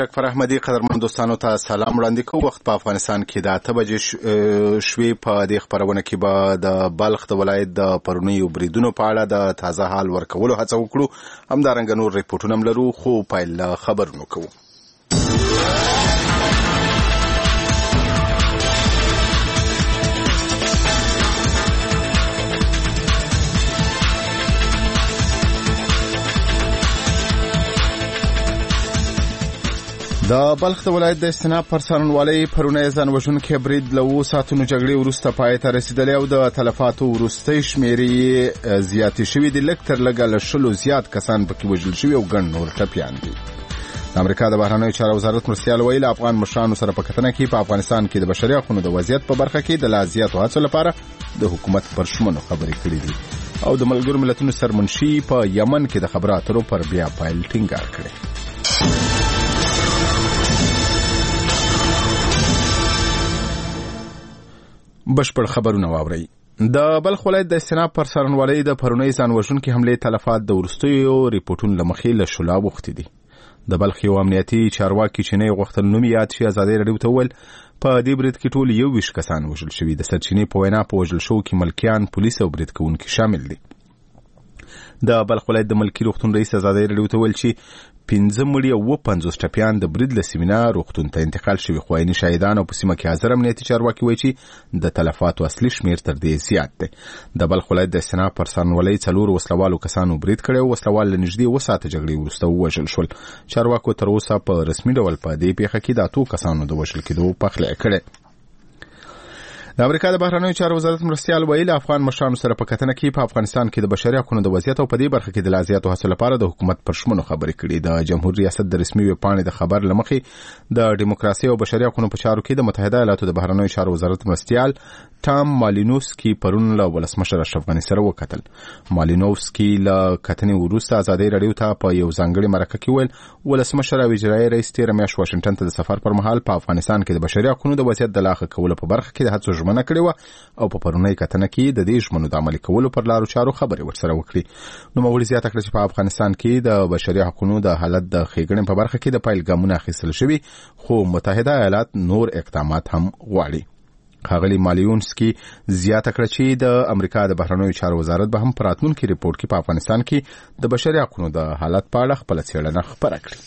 اکبر احمدی قدرمن دوستانو ته سلام وړاندې کوم. وخت په افغانستان کې د 8 بجې شوي. په دې خبرونه کې به د بلخ د ولایت د پرونیو بریدونو په اړه د تازه حال ورکولو هڅه وکړو. همدارنګه نور ریپورټونه هم لرو، خو پیل خبرونه کوو. د بلخ د ولایت د استناب پر څارنوالۍ پرونی ځان وژونکی برید له 7 ساعتونو جګړې وروسته پای ته رسیدلی او د تلفاتو وروستۍ شمېرې زیاتې شوې دي. لږ تر لږه له 100 زیات کسان پکې وژل شوي او ګڼ نور ټپیان دي. د امریکا د بهرنیو چارو وزارت مرستیال ویلي افغان مشرانو سره په کتنه کې په افغانستان کې د بشري حقوقو د وضعیت په برخه کې د لا زیاتو هڅو لپاره د حکومت پر شمنو خبرې کړې دي او د ملګرو ملتونو سرمنشي په یمن کې د خبرو اترو پر بیا پیل ټینګار کړی. بشپړ خبرونه واورئ. د بلخ ولایت د استناب پر څارنوالۍ د پرونی ځان وژونکي حملې تلفات د وروستیو ریپورټونو له مخې له شلا وختې دي. د بلخ یو امنیتي چارواکي چې نه غوښتل نوم یاد شي ازادي راډیو ته وویل په دې برید کې ټول 21 کسان وژل شوي. د سرچینې په وینا په وژل شوو کې ملکیان، پولیس او برید کوونکي شامل دي. د بلخ ولایت د ملکي روغتون رئیس ازادي راډیو ته ویل چې 15 مړي او 50 ټپیان د برید له سیمینار روغتون ته انتقال شوي. خو عیني شاهدان او په سیمه کې حاضر امنیتي چارواکي وایي چې د تلفاتو اصلي شمېر تر دې زیات دی. د بلخ ولایت د استناب پر څارنوالۍ 4 وسلوالو کسانو برید کړی او وسلوال له نږدې 2 ساعته جګړې وروسته ووژل شول. چارواکو تر اوسه په رسمي ډول په دې پیښه کې د 8 کسانو د وژل کېدو پخلی کړی. د امریکا د بهرنیو چارو وزارت مرستیال ویلي افغان مشرانو سره په کتنه کې په افغانستان کې د بشري حقوقو د وضعیت او په دې برخه کې د لا زیاتو هڅو لپاره د حکومت پر شمنو خبرې کړي. د جمهوریت ریاست د رسمي ویبپاڼې د خبر لمخې د ډیموکراسي او بشري حقوقو په چارو کې د متحده ایالاتو د بهرنیو چارو وزارت مرستیال ټام مالینوفسکي پرون له ولسمشر اشرف غني سره وکتل. مالینوفسکي له کتنې وروسته ازادي راډیو ته په یو ځانګړي مرکه کې ویل ولسمشر او اجرایي رئیس 13 میاشت واشنگټن ته د سفر پر مهال په افغانستان کې د بشري حقوقو د وضعیت د لاښه کولو په برخه کې د هڅو ژمنه کړې وه او په پرونی کتنه کې د دې ژمنو د عملي کولو پر لارو چارو خبرې ورسره وکړي. نوموړي زیاته کړه چې په افغانستان کې د بشري حقوقو د حالت د ښېګڼې په برخه کې د پیل ګامونه اخیستل شوي، خو متحده ایالات نور اقدامات هم غواړي. ښاغلي مالینوفسکي زیاته کړه چې د امریکا د بهرنیو چارو وزارت به هم په راتلونکي ریپورټ کې په افغانستان کې د بشري حقوقو د حالت په اړه خپله څېړنه خپره کړي.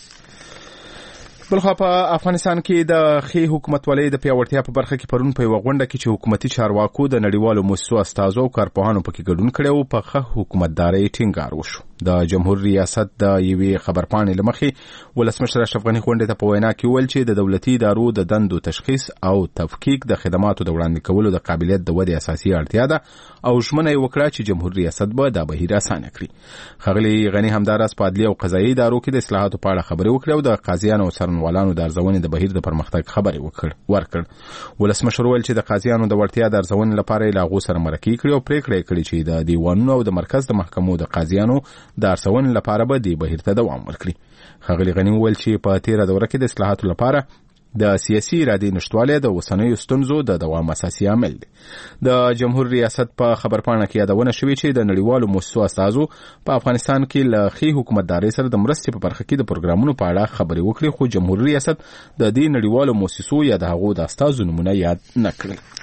بلخوا په افغانستان کې د ښې حکومتولۍ د پیاوړتیا په برخه کې پرون په یوه غونډه کې چې حکومتي چارواکو د نړیوالو مؤسسو استازو او کارپوهانو پکې ګډون کړی و په ښه حکومتدارۍ ټینګار وشو. د جمهور ریاست د یوې خبرپاڼې له مخې ولسمشر اشرف غني غونډې ته په وینا کې وویل چې د دولتي ادارو د دندو تشخیص او تفکیک د خدماتو د وړاندې کولو د قابلیت د ودې اساسي اړتیا ده او ژمنه یې وکړه چې جمهور ریاست به دا بهیر اسانه کړي. ښاغلي غني همداراز په عدلي او قضایي ادارو کې د اصلاحاتو په اړه خبرې وکړې او د قاضیانو او څارنوالانو د ارزونې د بهیر د پرمختګ خبرې ورکړ. ولسمشر وویل چې د قاضیانو د وړتیا د ارزونې لپاره یې له هغو سره مرکې کړي او پرېکړه یې کړې چې د دیوانونو او د مرکز د محکمو د قاضیانو د ارزونې لپاره به دې بهیر ته دوام ورکړي. ښاغلي غني وویل چې په تېره دوره کې د اصلاحاتو لپاره د سیاسي ارادې نشتوالی د اوسنیو ستونزو د دوام اساسي عامل دی. د جمهور ریاست په خبرپاڼه کې یادونه شوې چې د نړیوالو مؤسسو استازو په افغانستان کې له ښې حکومتدارۍ سره د مرستې په برخه کې د پروګرامونو په اړه خبرې وکړي، خو جمهور ریاست د دې نړیوالو مؤسسو یا د هغو د استازو نومونه یاد نه کړل.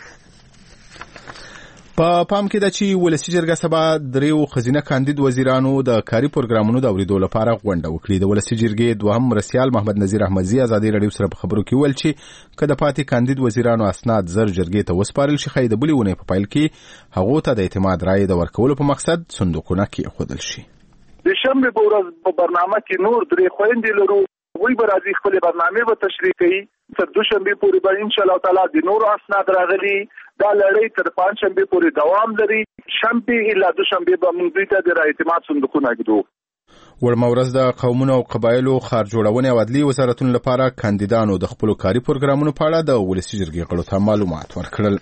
په پام کې ده چې ولسي جرګه سبا 3 خزینه کاندید وزیرانو د کاري پروګرامونو د اوریدو لپاره غونډه وکړي. د ولسي جرګې دوهم مرستیال محمد نذیر احمدزي ازادي راډیو سره په خبرو کې ویل چې که د پاتې کاندید وزیرانو اسناد زر جرګې ته وسپارل شي، ښایي د بلې اونۍ په پیل کې هغو ته د اعتماد رایې د ورکولو په مقصد صندوقونه کېښودل شي. د شنبې په ورځ په برنامه کې نور 3 خويندې لرو، وی به راځي خپل برنامه به تشریح کوي. تر دوشنبه پورې به ان شاء الله تعالی د نور اسناد راغلي. دا لړۍ تر پنځشنبه پورې دوام لري. شنبه الا دوشنبه به موږ ته د اعتماد صندوقونه ګدو. وړمه ورځ د قومونو او قبایلو ښار جوړونې او عدلي وزارتونو لپاره کاندیدانو د خپلو کاري پروګرامونو په اړه د ولسي جرګې غړو ته معلومات ورکړل.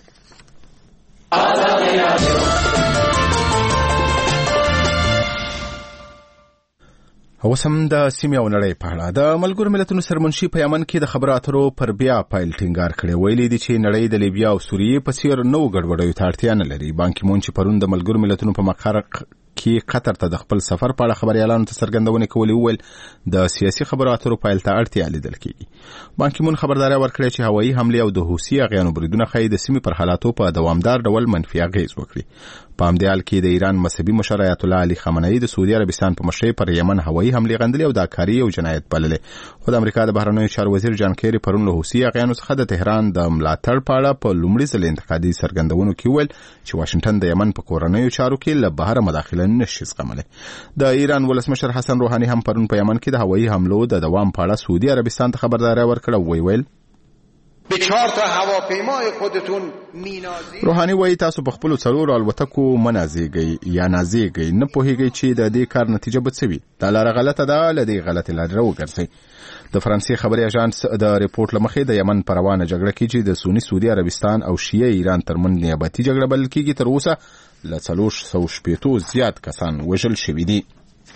اوس هم د سیمې او نړۍ په اړه د ملګرو ملتونو سرمنشي په یمن کې د خبرو اترو پر بیا پیل ټینګار کړی. ویلي دي چې نړۍ د لیبیا او سوریې په څیر نو ګډوډیو ته اړتیا نه لري. بان کی مون چې پرون د ملګرو ملتونو په مقر کې قطر ته د خپل سفر په اړه خبريالانو ته څرګندونه کوي ویل د سیاسي خبرو اترو پایل ته اړتیا لیدل کیږي. بان کی مون خبرداري ورکړه چې هوایي حمله او د حوثي اغیانو بریدونه خې د سیمې پر حالاتو په دوامدار ډول منفي اغیز وکړي. په همدې حال کې د ایران مذهبي مشر آیت الله علي خامنه‌ای د سعودي عربستان په مشرۍ پر یمن هوایي حمله غندلې او د کاری او جنایت بللې. خو د امریکا د بهرنیو چارو وزیر جان کیری پرون له حوثي اغیانو څخه د تهران د ملاتړ په اړه په لومړي ځل انتقادي څرګندونو کې ویل چې واشنگټن د یمن په کورنیو چارو کې له بهر مداخله نشي زغملی. د ایران ولسمشر حسن روحاني هم پرون په یمن کې د هوایي حملو د دوام په اړه سعودي عربستان ته خبرداري ورکړه. ویل به 4 تا هواپیمای خودتون مینازی. روحانی وایي تاسو په خپل څلور الوتکو منازيږئ یا نازيږئ نه پوهیږئ چې د دې کار نتیجه به څه وي. دا لاره غلطه ده، لدې غلطه لاره وګرځئ. د فرانسې خبري اژانس د ریپورت لمخې د یمن پر روانه جګړه کې چې د سونی سعودي عربستان او شیعه ایران ترمن نیابتي جګړه بلل کېږي تر اوسه ل 360 زیات کسان وژل شوي دي.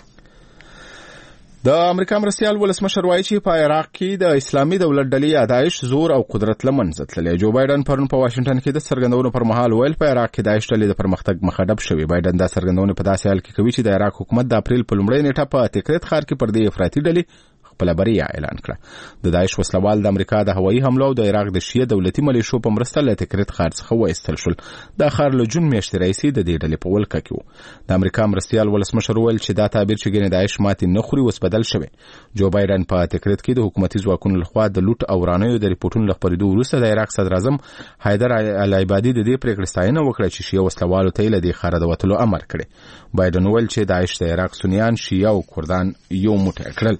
د امریکا مرستيال ولسمشر وایي چې په عراق کې د اسلامي دولت ډلې داعش زور او قدرت لمنځه تللی. جو بایدن پرون په واشنگټن کې د څرګندونو پر مهال ویل په عراق کې داعش ډلې د پرمختګ مخه ډب شوې. بایدن دا څرګندونه په داسې حال کې کوي چې د عراق حکومت د اپریل په لومړۍ نیټه په تکریت ښار کې پر دې افراطي ډلې خپل بریا اعلان کړه. د داعش وسلوال د امریکا د هوایي حملو او د عراق د شیعه دولتي ملیشو په مرسته له تکریت ښار څخه وایستل شول. دا ښار له جون میاشتې راهیسې د دې ډلې په ولکه کې و. د امریکا مرستيال ولسمشر ویل چې دا تعبیر چې ګنې داعش ماتې نه خوري اوس بدل شوی. جو بایدن په تکریت کې د حکومتي ځواکونو لخوا د لوټ او ورانیو د ریپورتونو لخپریدو وروسته د عراق صدر اعظم حیدر العبادي د دې پریکړې ستاینه وکړه چې شیعه وسلوالو ته له دې ښاره د وتلو امر کړی. بایدن ویل چې داعش د عراق سنیان، شیعه او کردان یو موټی کړل.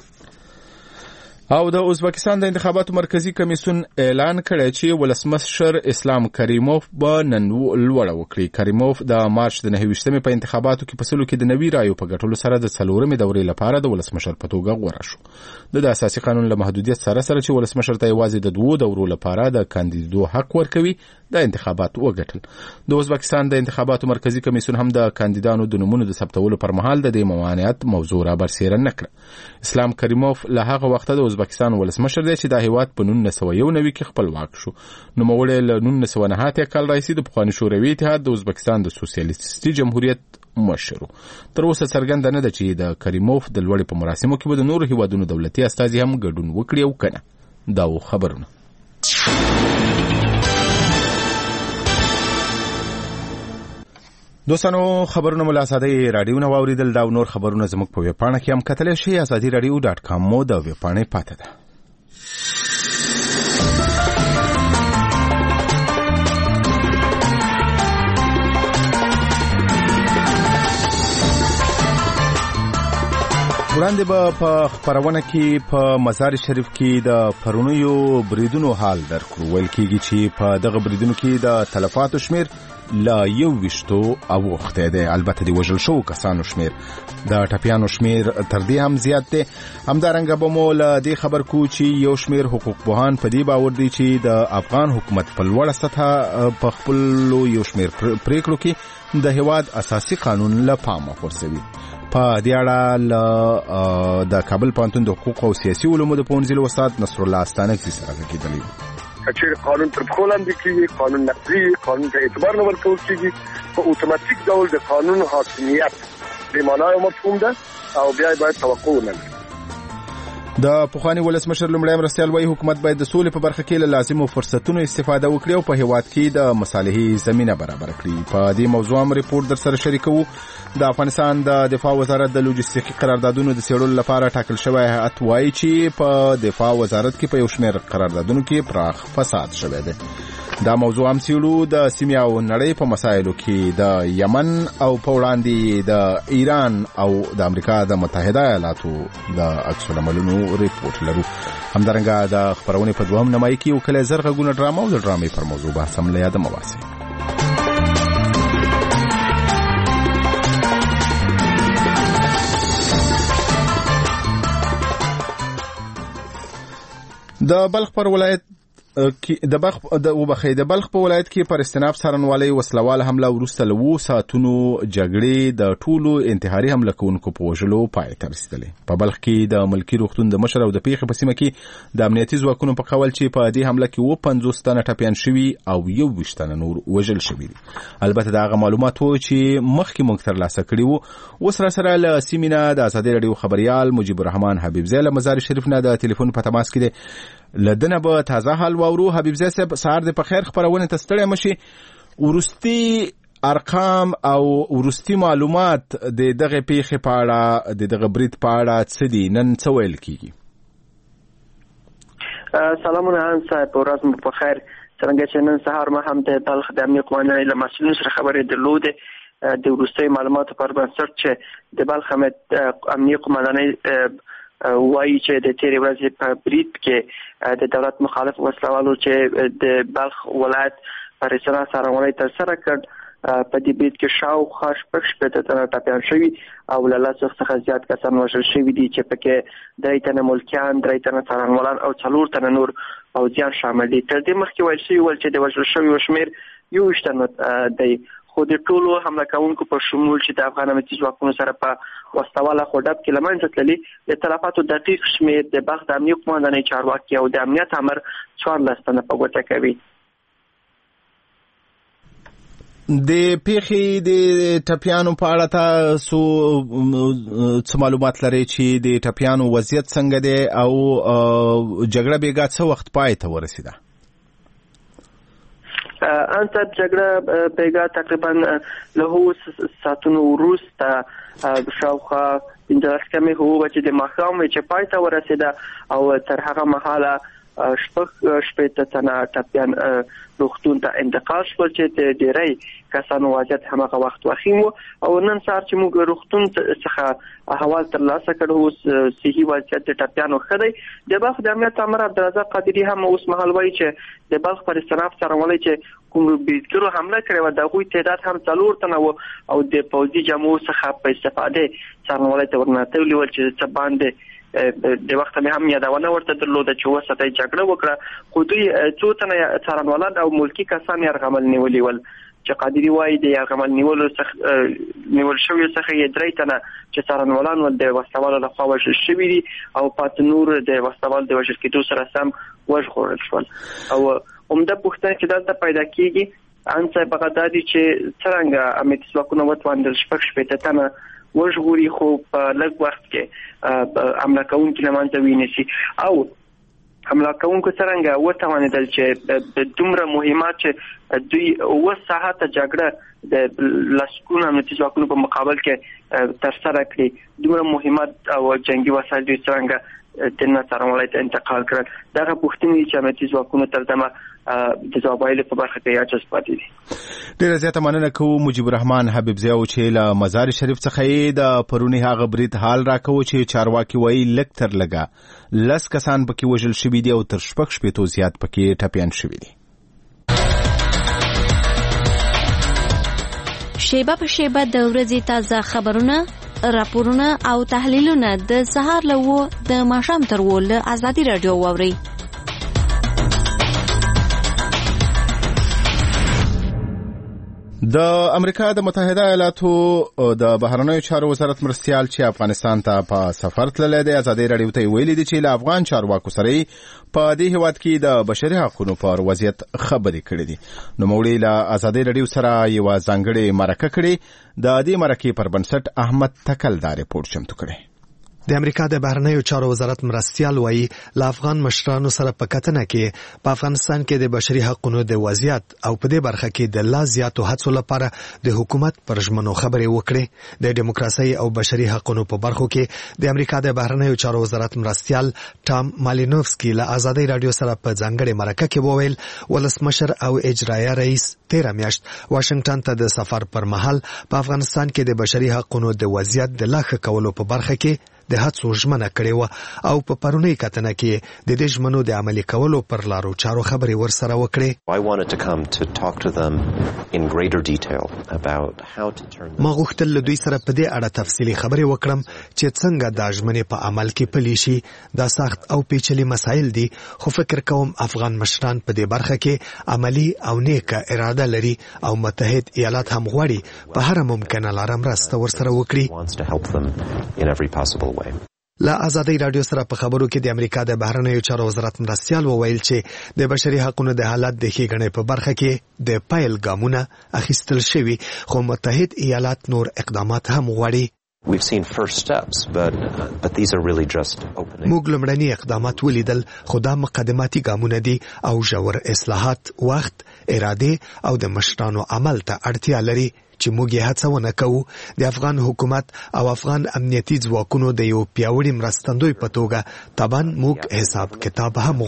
او د ازبکستان د انتخاباتو مرکزی کمیسیون اعلان کړی چې ولسمشر اسلام کریموف به نن لوړه وکړي. کریموف د مارچ د 29مې په انتخاباتو کې په سلو کې د نوي رایو په ګټلو سره د 4مې دورې لپاره د ولسمشر په توګه غوړه شو. د اساسي قانون له محدودیت سره چې ولسمشر ته یوازې د 2 دورو لپاره د کاندیدو حق ورکوي د انتخابات وګټل. د ازبکستان د انتخاباتو مرکزی کمیسیون هم د کاندیدانو د نومونو د ثبتولو پر مهال د دې ممانعت موضوع را برسېره نه کړه. اسلام کریموف له هغه وخته د ازبکستان ولسمشر دی چې د هیواد په 1991 کې خپلواک شو. نوموړی له 1990 کال راهیسې د پخواني شوروي اتحاد د ازبکستان د سوسیالیستي جمهوریت مشر. تر اوسه څرګنده نه ده چې د کریموف د لوړې په مراسمو کې به د نورو هیوادونو دولتي استازي هم ګډون وکړي او کنه. دا خبرونه دوستانو خبرونه مو له ازادۍ رادیو نه واوریدل. دا نور خبرونه زموږ په ویب پاڼه کې هم کتلی شئ. azadiradio.com مو د ویب پاڼې پاته ده. وړاندې به په خبرونه کې په مزار شریف کې د پرونیو بریدونو حال درکړو. ویل کېږي چې په دغه بریدونو کې د تلفاتو شمیر لا 21 اوخته ده. البته د وژل شو کسانو شمیر د ټپیانو شمیر تر دې هم زیات ده. همدارنګه به مو له دې خبر کو چې یو شمیر حقوق پوهان په دې باور دي چې د افغان حکومت په لوړه سطح په خپل یو شمیر پریکړو کې د هیواد اساسي قانون له پامه غورځوي. په دې اړه د کابل پوهنتون د حقوق او سیاسي علومو د پوهنځي استاد نصر الله استانکزي سره کېدلی. چې قانون تر پښو لاندې کیږي، قانون نقضي، قانون ته اعتبار نه ورکول کیږي، په اتوماتیک ډول د قانون حاکمیت به معنا او مفهوم ده او بیا باید توقع ولري. د پخوانی ولسمشر لومړی مرستيال وایي حکومت باید د سولې په برخه کې له لازمو فرصتونو استفاده وکړي او په هیواد کې د مصالحې زمينه برابر کړي. په دې موضوع هم ریپورت در سره شریکو. د افغانستان د دفاع وزارت د لوجستیکي قراردادونو د څېړلو لپاره ټاکل شوی هیئت وایي چې په دفاع وزارت کې په یو شمېر قراردادونو کې پراخ فساد شوی دی. دا موضوع هم څېړو د سیمې او نړۍ په مسایلو کې د یمن او په وړاندې د ایران او د امریکا د متحده ایالاتو د عکس العملونو ریپورت لرو. همدارنګه د خبرونې په دوهم نمایي کې یو کلی زرغونه ډرامه او د ډرامې پر موضوع بحث هم له یاده مه باسئ. د بلخ پر ولایت د بلخ په ولایت کې پر استناف څارنوالۍ وسلواله حمله وروسته له 2 ساعتونو جګړې د ټولو انتحاري حمله کوونکو په وژلو پای ته رسېدلې. په بلخ کې د ملکي روغتون د مشر او د پیښې په سیمه کې د امنیتي ځواکونو په قول چې په دې حمله کې 50 تنه ټپیان شوي او 21 تنه نور وژل شوي دي. البته دا هغه معلومات وو چې مخکې موږ ترلاسه کړي وو. اوس سره له سیمې نه د ازادي رادیو خبريال مجيب الرحمن حبیبزی له مزار شریف نه د ټلیفون په تماس کې دی. لدنه به تازه حال واورو. حبیبزی صاحب سهار د په خیر خبرونه ته ستړی مشي. ورستي ارقام او ورستي معلومات د دغه پیښې په اړه د دغه برید په اړه څه دي نن څه ویل کیږي؟ سلامونه صاحب ورځ مو په خیر. څنګه چې نن سهار ما هم د بلخ د امنیت قوانینو له مسؤلینو سره خبرې درلودې د ورستي معلوماتو پر بنسټ چې د بلخ امنیت قوانینو وایي چې د تیرې ورځې په برید کې د دولت مخالف وسلوالو چې د بلخ ولایت پر استناد څارنوالۍ ترسره کړ په دې برید کې شاوخوا 6 تنه ټپیان شوي او له 10 څخه زیات کسان وژل شوي دي چې پکې 3 تنه ملکیان 3 تنه څارنوالان او 4 تنه نور پوځیان شامل دي. تر دې مخکې ویل شوي چې د وژل شویو شمېر 21 تنه دی. خو د ټولو حمله کوونکو په شمول چې د افغان امنیتي ځواکونو سره په وسلواله خوډب کې لمنځه تللي د تلفاتو دقیق شمېر د بلخ د امنیت قوماندانۍ چارواکي او د امنیت امر 14 تنه په ګوته کوي. د پیښې د ټپیانو په اړه تاسو څه معلومات لرئ چې د ټپیانو وضعیت څنګه دی او جګړه بیګا څه وخت پای ته ورسېده؟ انت جګړه بیګا تقریبا له ساعتونو وروسته شاوخوا 15 کمې هو چې د ماښام چې پای ته ورسېده او تر هغه مهاله 6 تنه ټپیان روغتون ته انتقال شول چې ډېری کسانو وضعیت هماغه وخت وخیم او نن سهار چې موږ روغتون څخه احوال ترلاسه کړو اوس صحي وضعیت د ټپیانو ښه دی. د بلخ د امنیت امر عبدالرزاق قادري هم اوس مهال وایي چې د بلخ پر استناف څارنوالۍ چې کوم بریدګرو حمله کړې وه د هغوی تعداد هم 4 تنه و او د پوځي جامو څخه په استفاده څارنوالۍ ته ورننوتلي ول چې څه باندې د وخت مې هم یادونه ورته درلوده چې وسته جګړه وکړه خو دوی 2 تنه څارنوالان او ملکی کسان یرغمل نیولي ول چې قادري وایي د یرغمل نیول شوی څخه 3 تنه چې څارنوالان ول د وسلوالو لخوا وژل شوي دي او پات نور د وسلوال د وژل کېدو سره سم وژغورل شول. او عمده پوښتنه چې دلته پیدا کیږي انڅه بغدادي چې څنګه امنیتي ځواکونه وتوانېدل 6 تنه وژغوري خو په لږ وخت کې حمله کوونکي له منځه وینسي او حمله کوونکو څنګه وتوانېدل چې د دومره مهمات چې دوی 9 ساعته جګړه د لسکونو امنیتي ځواکونو په مقابل کې ترسره کړي دومره مهمات او جنگي وسایل دوی څنګه د څارنوالۍ ته انتقال کړل. دغه پوښتنې چې امنیتي ځواکونو ترجمه د ځواب ویلو په برخه کې عاجز پاتې دي. ډېره زیاته مننه کوو مجيب الرحمن حبیبزی چې له مزار شریف څخه د پرونی هغه برید حال راکوي چې چارواکي وایي لږ تر لږه 10 کسان پکې وژل شوي دي او تر 6 زیات پکې ټپیان شوي دي. شیبه په شیبه د ورځې تازه خبرونه راپورونه او تحلیلونه د سهار له د ماښام تر له ازادي رادیو واوري. د امریکا د متحده ایالاتو د بهرنیو چارو وزارت مرستیال چې افغانستان ته په سفر تللی دی ازادي رادیو ته ویلي دي چې له افغان چارواکو سره په دې هیواد کې د بشري حقوقو پر وضعیت خبرې کړې دي. نو موږ له ازادي رادیو سره یو ځانګړې مرکه کړې. د دې مرکې پر بنسټ احمد تکل دا ریپورت چمتو کړی. د امریکا د بهرنیو چارو وزارت مرستیال وایي له افغان مشرانو سره په کتنه کې په افغانستان کې د بشري حقوقو د وضعیت او په دې برخه کې د لا زیاتو هڅو لپاره د حکومت پر ژمنو خبرې وکړي. د دیموکراسي او بشري حقوقو په برخو کې د امریکا د بهرنیو چارو وزارت مرستیال ټام مالینوفسکي له ازادي رادیو سره په ځانګړې مرکه کې وویل ولسمشر او اجرایه رئیس 13 میاشت واشنگټن ته د سفر پر مهال په افغانستان کې د بشري حقوقو د وضعیت د لا ښه کولو په برخه کې د هڅو ژمنه کړې و او په پرونی کتنه کې د دې ژمنو د عملي کولو پر لارو چارو خبرې ورسره وکړې. I wanted to come to talk to them in greater detail about how to turn ما غوښتل له دوی سره په دې اړه تفصیلي خبرې وکړم چې څنګه دا ژمنې په عمل کې پلي شي. دا سخت او پیچلي مسایل دي خو فکر کوم افغان مشران په دې برخه کې عملی او نیکه اراده لري او متحد ایالات هم غواړي په هر ممکنه لاره مرسته ورسره وکړي. لا آزادۍ رادیو سره په خبرو کې د امریکا د بهرنیو چارو وزارت مرستیال وویل چې د بشري حقوقو د حالت د ښېګڼې په برخه کې د پیل ګامونه اخیستل شوي خو متحد ایالات نور اقدامات هم غواړي. We've seen first steps, but these are really just opening. موږ لمړني اقدامات ولیدل خو دا مقدماتي ګامونه دي او ژور اصلاحات وخت اراده او د مشرانو عمل ته اړتیا لري چې موږ یې هڅه ونه کوو. د افغان حکومت او افغان امنیتي ځواکونو د یو پیاوړي مرستندوی په توګه طبعا موږ حساب کتاب هم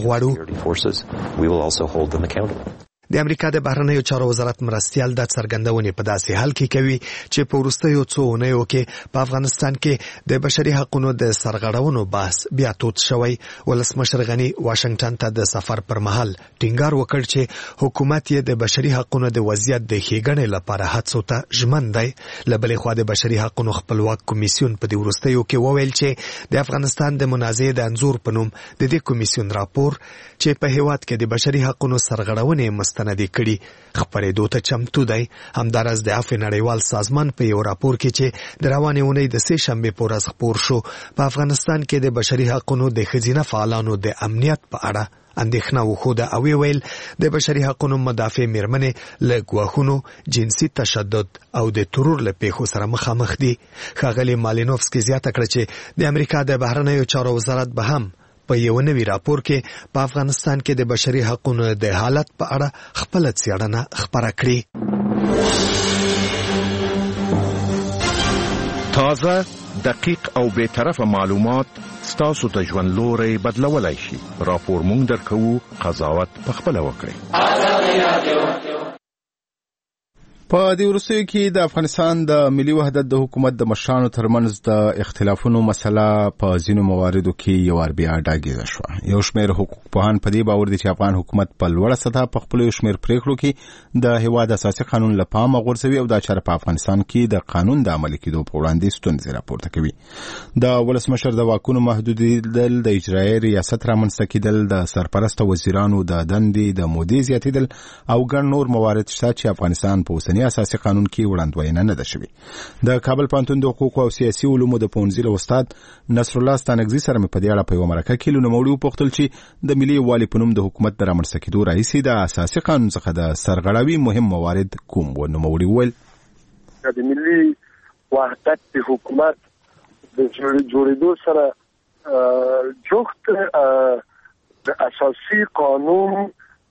غواړو. د امریکا د بهرنیو چارو وزارت مرستیال د څرګندونې په داسې حال کې کوي چې په وروستیو څو اونیو کې په افغانستان کې د بشري حقوقو د سرغړونو بحث بیا تود شوی. ولسمشر غني واشنگټن ته د سفر پر مهال ټینګار وکړ چې حکومت یې د بشري حقوقو د وضعیت د ښېګڼې لپاره هڅو ته ژمن دی. له بلې خوا د بشري حقوقو خپلواک کمیسیون په دې وروستیو کې وویل چې د افغانستان د منازعې د انځور په نوم د دې کمیسیون راپور چې په هیواد کې د بشري حقوقو سرغړونې مستندې کړي خبرېدو ته چمتو دی. همدارس د عفو نړیوال سازمان په یو راپور کې چې د روانې اونۍ د سې شنبې په ورځ خپور شو په افغانستان کې د بشري حقوقو د ښځینه فعالانو د امنیت په اړه اندېښنه وښوده او ویل د بشري حقوقو مدافع میرمنې له ګواښونو جنسي تشدد او د ترور له پیښو سره مخامخ دي. ښاغلي مالینوفسکي زیاته کړه چې د امریکا د بهرنیو چارو وزارت به هم په یو نوي راپور کې په افغانستان کې د بشري حقوقو د حالت په اړه خپل څېړنه خپره کړي. تازه دقیق او بے طرفه معلومات ستاسو ته ژوند لوري بدلولای شي. راپور مونږ درکو، قضاوت په خپل وکړئ. په دې وروستیو کې د افغانستان د ملي وحدت د حکومت د مشرانو ترمنځ د اختلافونو مسله په ځینو مواردو کې یو ور بیا ډاګیزه شوه. یو شمېر حقوقپوهان په دې باور دي چې افغان حکومت په لوړه سطحه په خپلو یو شمېر پریکړو کې د هیواد اساسي قانون له پامه غورځوي او دا چاره په افغانستان کې د قانون د عملي کېدو په وړاندې ستونزې راپورته کوي. د ولسمشر د واکونو محدودیدل، د اجرایي ریاست رامنځته کېدل، د سرپرسته وزیرانو د دندې د مودې زیاتېدل او ګڼ نور موارد شته چې افغانستان په اوسني اساسي قانون کې وړاندوینه نه ده شوې. د کابل پوهنتون د حقوقو او سیاسي علومو د پوهنځي له استاد نصر الله ستانکزي سره مې په دې اړه په یوه مرکه کې له نوموړي وپوښتل چې د ملي یووالي په نوم د حکومت د رامنځته کېدو راهیسې د اساسي قانون څخه د سرغړاوي مهم موارد کوم و. نوموړي وویل د ملي وحدت د حکومت د جوړېدو سره جوخت د اساسي قانون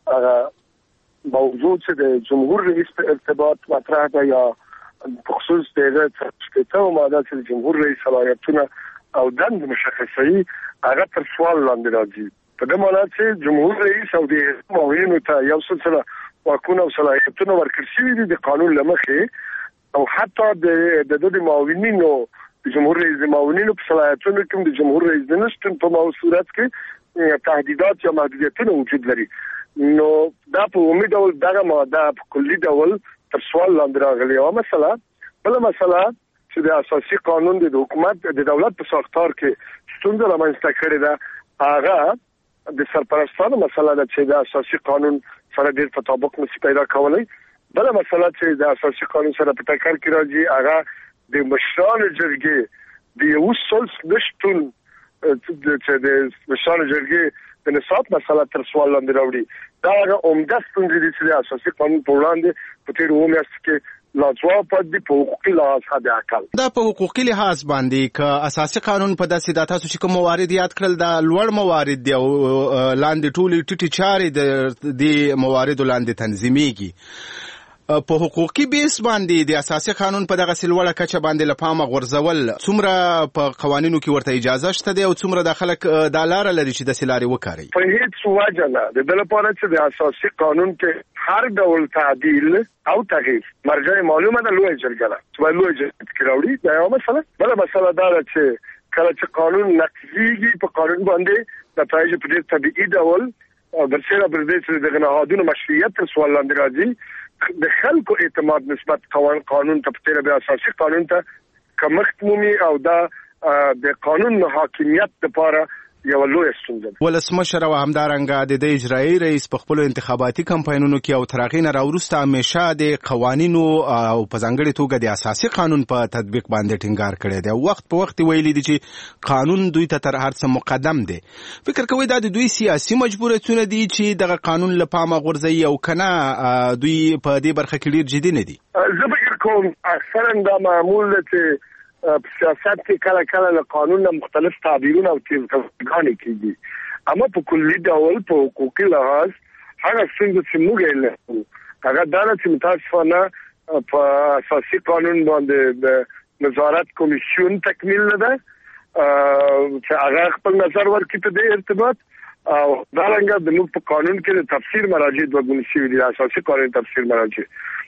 موضوع چې د جمهور رئیس په ارتباط مطرح ده یا بخصوص دغه څه ماده چې د جمهور رئیس صلاحیتونه او دند مشخصوي هغه تر سوال لاندې راځي. په دې معنی چې جمهور رئیس او د معاونینو ته یو سلسله واکونه او صلاحیتونه ورکړل شوي دي د قانون له مخې او حتی د معاونینو د جمهور رئیس د معاونینو په صلاحیتونو کې د جمهور رئیس د نشتون په صورت کې تهدیدات یا محدودیتونه وجود لري. نو دا په عمومي ډول دغه ماده په کلي ډول تر سوال لاندې راغلي. او بل مسله چې د اساسي قانون د حکومت د دولت په ساختار کې ستونزه رامنځته کړې ده هغه د سرپرستانو مسله ده چې د اساسي قانون سره ډېر تطابق نشي پیدا کولی. بل مسله چې د اساسي قانون سره په ټکر کې راځي هغه د مشرانو جرګې د یو سلس نشتون چې د مشرانو جرګې د نصاب مسله تر سوال لاندې راوړي. دا هغه عمده ستونزې دي چې د اساسي قانون په وړاندې په تېرو اووه میاشتو کې لاجواب پاتې دي په حقوقي لحاظ حد اقل. دا په حقوقي لحاظ باندې که اساسي قانون په داسې د تاسو چې کوم موارد یاد کړل دا لوړ موارد دي او لاندې ټولې ټیټې چارې د مواردو لاندې تنظیمېږي. په حقوقي بیس باندې د اساسي قانون په دغه سلوړه کچه باندې لپاره غورځول څومره په قوانینو کې ورته اجازه شته دی او څومره د خلک د لار لري چې د سلاري وکړي. په هیڅ وجه نه د بل لپاره چې د اساسي قانون کې هر ډول تعدیل او تغییر مرجع معلومه ده لوی جرګه چې لوی جرګه کې راوړي. دا یو مسله. بل مسله دا ده چې کله چې قانون نقضيږي په قانون باندې نتایج په ډېر طبيعي ډول برسره بردې چې د نهادونو مشروعیت تر سوال لاندې راځي د خلکو اعتماد نسبت قانون ته په تیر به اساسي قانون ته کمښت مومي او دا د قانون حاکمیت لپاره یو لوی ستونزه ولسمشر او همدارنګه د اجرایي رئیس په خپل انتخاباتي کمپاینونو کې او ترغین راوروسته همیشه د قوانینو او په ځانګړي توګه د اساسي قانون په تطبیق باندې ټینګار کړی دی. وخت په وخت ویلي دي چې قانون دوی ته تر هر څه مقدم دی. فکر کوي دا د دوی سیاسي مجبوریتونه دي چې دغه قانون له پامه غورځوي او کنه دوی په دې برخه کې ډیر جدي نه دي؟ زه فکر کوم اکثرا دا معمول دی په سیاست کې کله کله له قانون مختلف تعبیرونه او تفسیرونه کیږي اما په کلی ډول په حقوقي لحاظ هغه څنګه چې موږ یې له هغه دا چې متاسفانه په اساسي قانون باندې د نظارت کمیسیون تکمیل نه ده چې هغه خپل نظر ورکړي په دې ارتباط او دا څنګه د موږ په قانون کې د تفسیر مراجع د وګړي دي اساسي قانون تفسیر مراجع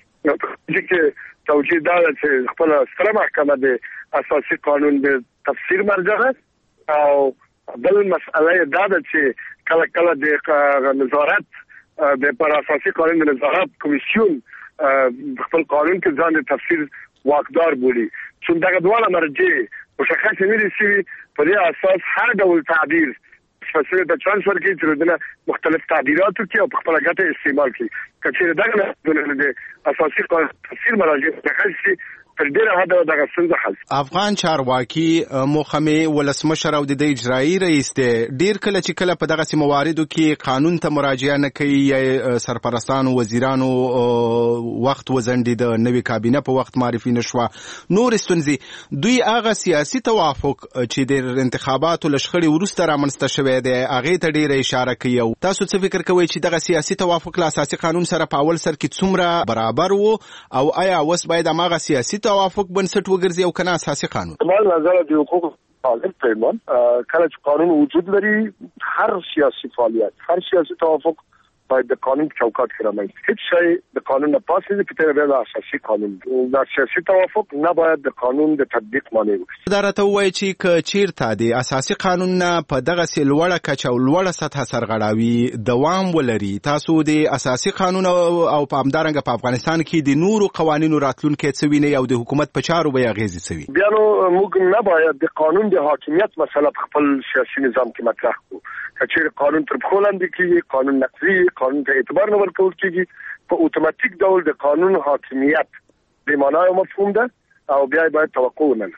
چې توجیه دا چې خپل ستره محکمه د اساسي قانون د تفسیر مرجع او بل مسئله دا ده چې کله کله د نظارت د پر اساسي قانون د نظارت کمیسیون خپل قانون کې ځان د تفسیر واقدار بولي چې دا ډول مرجع مشخص نه دي چې په دې اساس هر ډول تعبیر فسره د ترانسفر کې چې د مختلف تعبیراتو کې او په خپل ګټه استعمال کې کچې دغه د اساسي قانون تفسیر مراجع تخصصي تر ډیره حد دغه څنګه حل افغان چارواکي محمد ولسمشر او د اجرایي رئیس ډیر کله چې کله په دغه مواردو کې قانون ته مراجعه نه کوي سرپرستانو وزیرانو وخت وزندي د نوې کابینه په وخت معرفي نشوه نور ستونزې دوی هغه سیاسي توافق چې د انتخاباتو لشخړې وروسته رامنځته شوی دی هغه ته ډیره اشاره کوي او تاسو څه فکر کوئ چې دغه سیاسي توافق له اساسي قانون سره په اول سر کې څومره برابر وو او آیا اوس باید هغه سیاسي توافق بنسټ وګرځي او کنه اساسي قانون؟ کمال نظر د حقوق فعال پیمان کله چې قانون وجود لري هر سیاسي فعالیت هر سیاسي توافق باید د قانون چوکاټ کې رامنځته هیڅ شی د قانون نه پاسه د پټه د اساسي قانون د سیاسي توافق نه باید د قانون د تطبیق معنی وکړي. دا راته وایي چې چیرته د اساسي قانون نه په دغه سلوړه کچ او لوړه سطح سرغړاوي دوام ولري تاسو د اساسي قانون او په همدارنګه په افغانستان کې د نورو قوانینو راتلونکو څه ویني او د حکومت په چارو به اغیزه سوي؟ بیا نو موږ نه باید د قانون د حاکمیت مسله په خپل سیاسي نظام کې مطرح کړو. کچې قانون تر پخو لاندې کیږي قانون نقضي قانون ته اعتبار نه ورکول کیږي په اتوماتیک ډول د قانون حاکمیت به معنی او مفهوم ده او بیا باید توقع ونلري.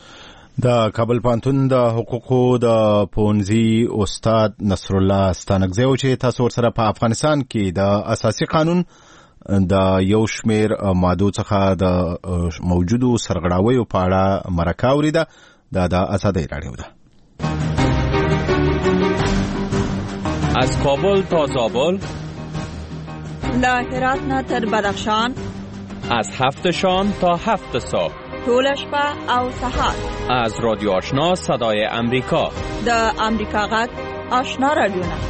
د کابل پوهنتون د حقوقو د پوهنځي استاد نصر الله ستانکزی او چې تاسو ورسره په افغانستان کې د اساسي قانون د یو شمیر ماده څخه د موجودو سرغړاویو په اړه مرکه اوریده د ازادۍ راډیو ده. از کابل تا زابل، له هرات نه تر بدخشان، از 7 شام تا 7 صبح، طول شپه او سحر، از رادیو آشنا صدای امریکا، د امریکا غږ آشنا رادیو.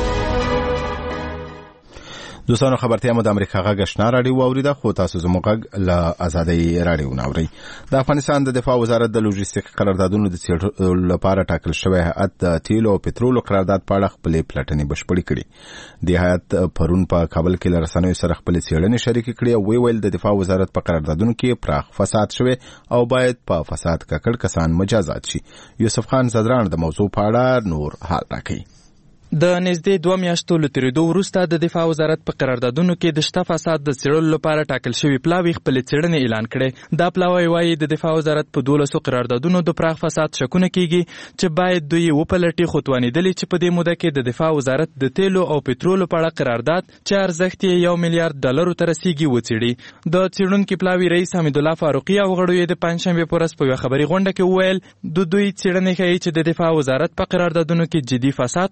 دوستانو خبرتیا مو د امریکا غږ آشنا رادیو اوریده خو تاسو زموږ غږ له ازادۍ رادیو ناوري. د افغانستان د دفاع وزارت د لوجستیک قراردادونو د څېړلو لپاره ټاکل شوی هیئت د تیلو او پټرولو قرارداد په اړه خپلې پلټنې بشپړې کړې. د هیئت پرون په کابل کې له رسنیو سره خپلې څېړنې شریکې کړې او ویل د دفاع وزارت په قراردادونو کې پراخ فساد شوی او باید په فساد ککړ کسان مجازات شي. یوسف خان زدران د موضوع په اړه نور حال راکوي. د نږدې 2 میاشتو له تیریدو وروسته د دفاع وزارت په قراردادونو کې د شته فساد د څېړلو لپاره ټاکل شوی پلاوی خپلې څېړنې اعلان کړې. دا پلاوی وایي د دفاع وزارت په 12 قراردادونو د پراخ فساد شکونه کیږي چې باید دوی وپلټي خو توانېدلې چې په دې موده کې د دفاع وزارت د تیلو او پټرولو په اړه قرارداد چې ارزښت یې $1 میلیارډ ته رسیږي وڅېړي. د څېړونکي پلاوی رئیس حمید الله فاروقي او غړو یې د پنځشنبه په ورځ په یوه خبري غونډه کې وویل د دوی څېړنې ښیي چې د دفاع وزارت په قراردادونو کې جدي فساد شته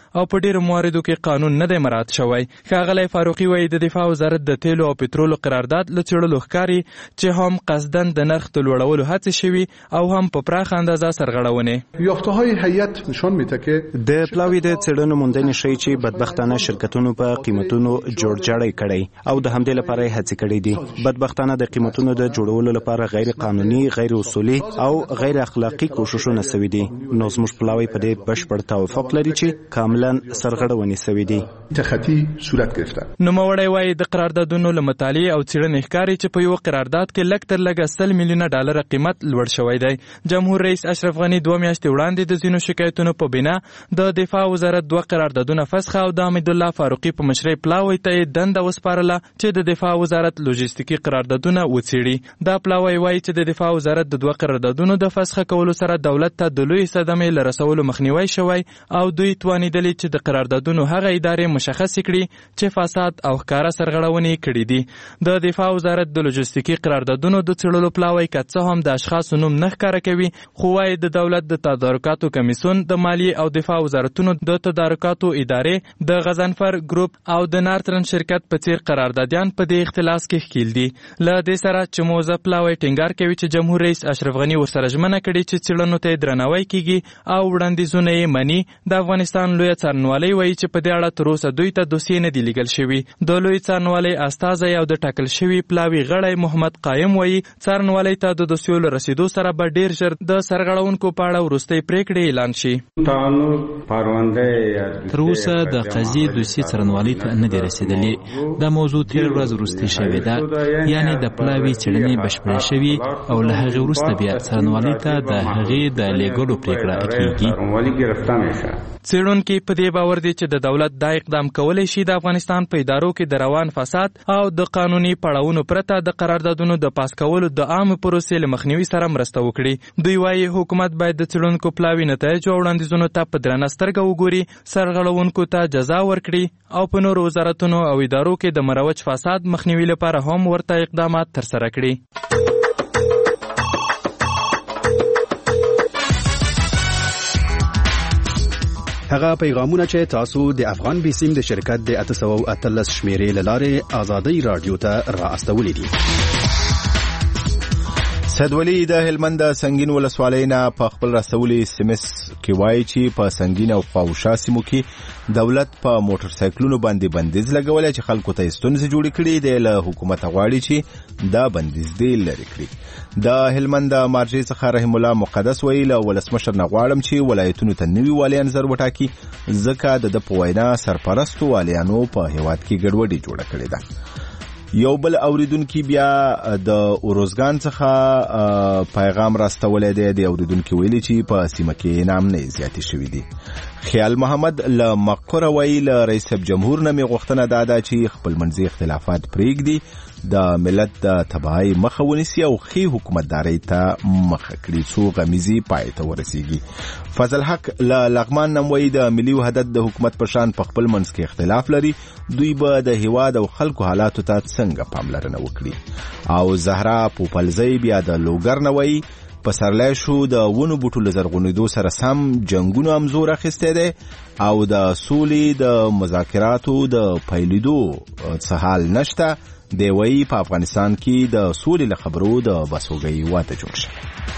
او په ډیرو مواردو کې قانون نه دی مراعات شوی. ښاغلی فاروقي وایي د دفاع وزارت د تیلو او پټرولو قرارداد له څېړلو ښکاري چې هم قصدن د نرخ د لوړولو هڅې شوي او هم په پراخه اندازه سرغړونې. یافته‌های هیئت نشان میده که د پلاوي د څېړنو موندنې ښیي چې بدبختانه شرکتونو په قیمتونو جوړجاړی کړی او د همدې لپاره یې هڅې کړې دي. بدبختانه د قیمتونو د جوړولو لپاره غیر قانوني، غیر اصولي او غیر اخلاقی کوششونه سوي دي. نو زموږ پلاوي په دې بشپړ توافق لري چې کاملا سرغړونې سوي دي. تخطی صورت گرفته. نوموړی وایي د قراردادونو له مطالعې او څېړنې ښکاري چې په یو قرارداد کې لږ تر لږه 100 میلیونه ډالر قیمت لوړ شوی دی. جمهور رئیس اشرف غني 2 میاشتې وړاندې د ځینو شکایتونو په بنا د دفاع وزارت 2 قراردادونه فسخ او د حمید الله فاروقي په مشرۍ پلاوي ته دنده وسپارله چې د دفاع وزارت لوجستیکي قراردادونه وڅېړي. دا پلاوی وایي چې د دفاع وزارت د 2 قراردادونو د فسخ کولو سره دولت ته د لوی صدمې له رسولو مخنیوی شوی او دوی توانیدلی چې د قراردادونو هغه ادارې مشخص کړي چې فساد او ښکاره سرغړونې کړي دي. د دفاع وزارت د لوجستیکي قراردادونو د څېړلو پلاوی که څه هم د اشخاصو نوم نه ښکاره کوي، خو وایي د دولت د تدارکاتو کمیسیون، د مالیې او دفاع وزارتونو د تدارکاتو ادارې، د غضنفر ګروپ او د نارترن شرکت په څیر قراردادیان په دې اختلاس کې ښکیل دي. له دې سره چې موزه پلاوی ټینګار کوي چې جمهور رئیس اشرف غني ورسره ژمنه کړې چې څېړنو ته درناوی کیږي او وړاندیزونه یې مني. د افغانستان لوی څارنوالۍ وایي چې په دې اړه تر اوسه دوی ته دوسیې نه دي لیږل شوي. د لوی څارنوالۍ استازی او د ټاکل شوي پلاوي غړی محمد قایم وایي څارنوالۍ ته د دوسیو له رسیدو سره به ډیر ژر د سرغړونکو په اړه وروستۍ پریکړې اعلان شي. تر اوسه د قضیې دوسیې څارنوالۍ ته نه دی رسیدلې. دا موضوع تېره ورځ وروستۍ شوې ده، یعنې د پلاوي څېړنې بشپړې شوې او له هغې وروسته بیا څارنوالۍ ته د هغې د لیږلو پریکړه کیږي. څېړونکي په دې باور دي چې د دولت دا اقدام کولی شي د افغانستان په ادارو کې د روان فساد او د قانوني پړاوونو پرته د قراردادونو د پاس کولو د عامه پروسې له مخنیوي سره مرسته وکړي. دوی وایي حکومت باید د څېړونکو پلاوي نتایجو او وړاندیزونو ته په درنه سترګه وګوري، سرغړونکو ته جزا ورکړي او په نورو وزارتونو او ادارو کې د مروج فساد مخنیوي لپاره هم ورته اقدامات ترسره کړي. هغه پیغامونه چې تاسو د افغان بیسیم د شرکت د 813 شمیرې له لارې آزادۍ رادیو ته را استولې دي. سیدولي د هلمند سنگین ولسوالۍ نه په خپل رسولي SMS کې وایي چې په سنگین او خواوشا سیمو کې دولت په موټر سایکلونو باندې بندیز لګولای چې خلکو ته ستونزې جوړې کړي دي. له حکومت غواړي چې دا بندیز دی لري کړي. د هلمند مارجې څخه رحم الله مقدس وایي له ولسمشر نه غواړم چې ولایتونو ته نوي والیان زر وټاکي، ځکه د په وینا سرپرستو والیانو په هیواد کې ګډوډي جوړه کړې ده. یو بل اوریدونکو بیا د اوروزګان څخه پیغام راستولې دی. د اوریدونکو ویلي چې په سیمه کې نام نه زیاتې شوې دي. خیال محمد له مقره ویل رئیس جمهور نه می غوښتنه دادا چې خپل منځي اختلافات پرېږدي، د ملت د تباہي مخه ونیسي او خي حکومتداري ته مخه کړي څو غمیزي پای ته ورسیږي. فضل حق له لغمان نموي د ملي وحدت د حکومت په شان په خپل منځ کې اختلاف لري، دوی به د هیواد او خلکو حالاتو ته څنګه پاملرنه وکړي. او زهرا پوپلزی بیا د لوګر نوي په سرلای شو د ونو بوټو لزرغونیدو سره سم جنگونو امزور اخیسته ده او د سولې د مذاکراتو د پیلیدو څه حال نشته. دی وی په افغانستان کې د سولې له خبرو د بسوګۍ واته جوړ شي.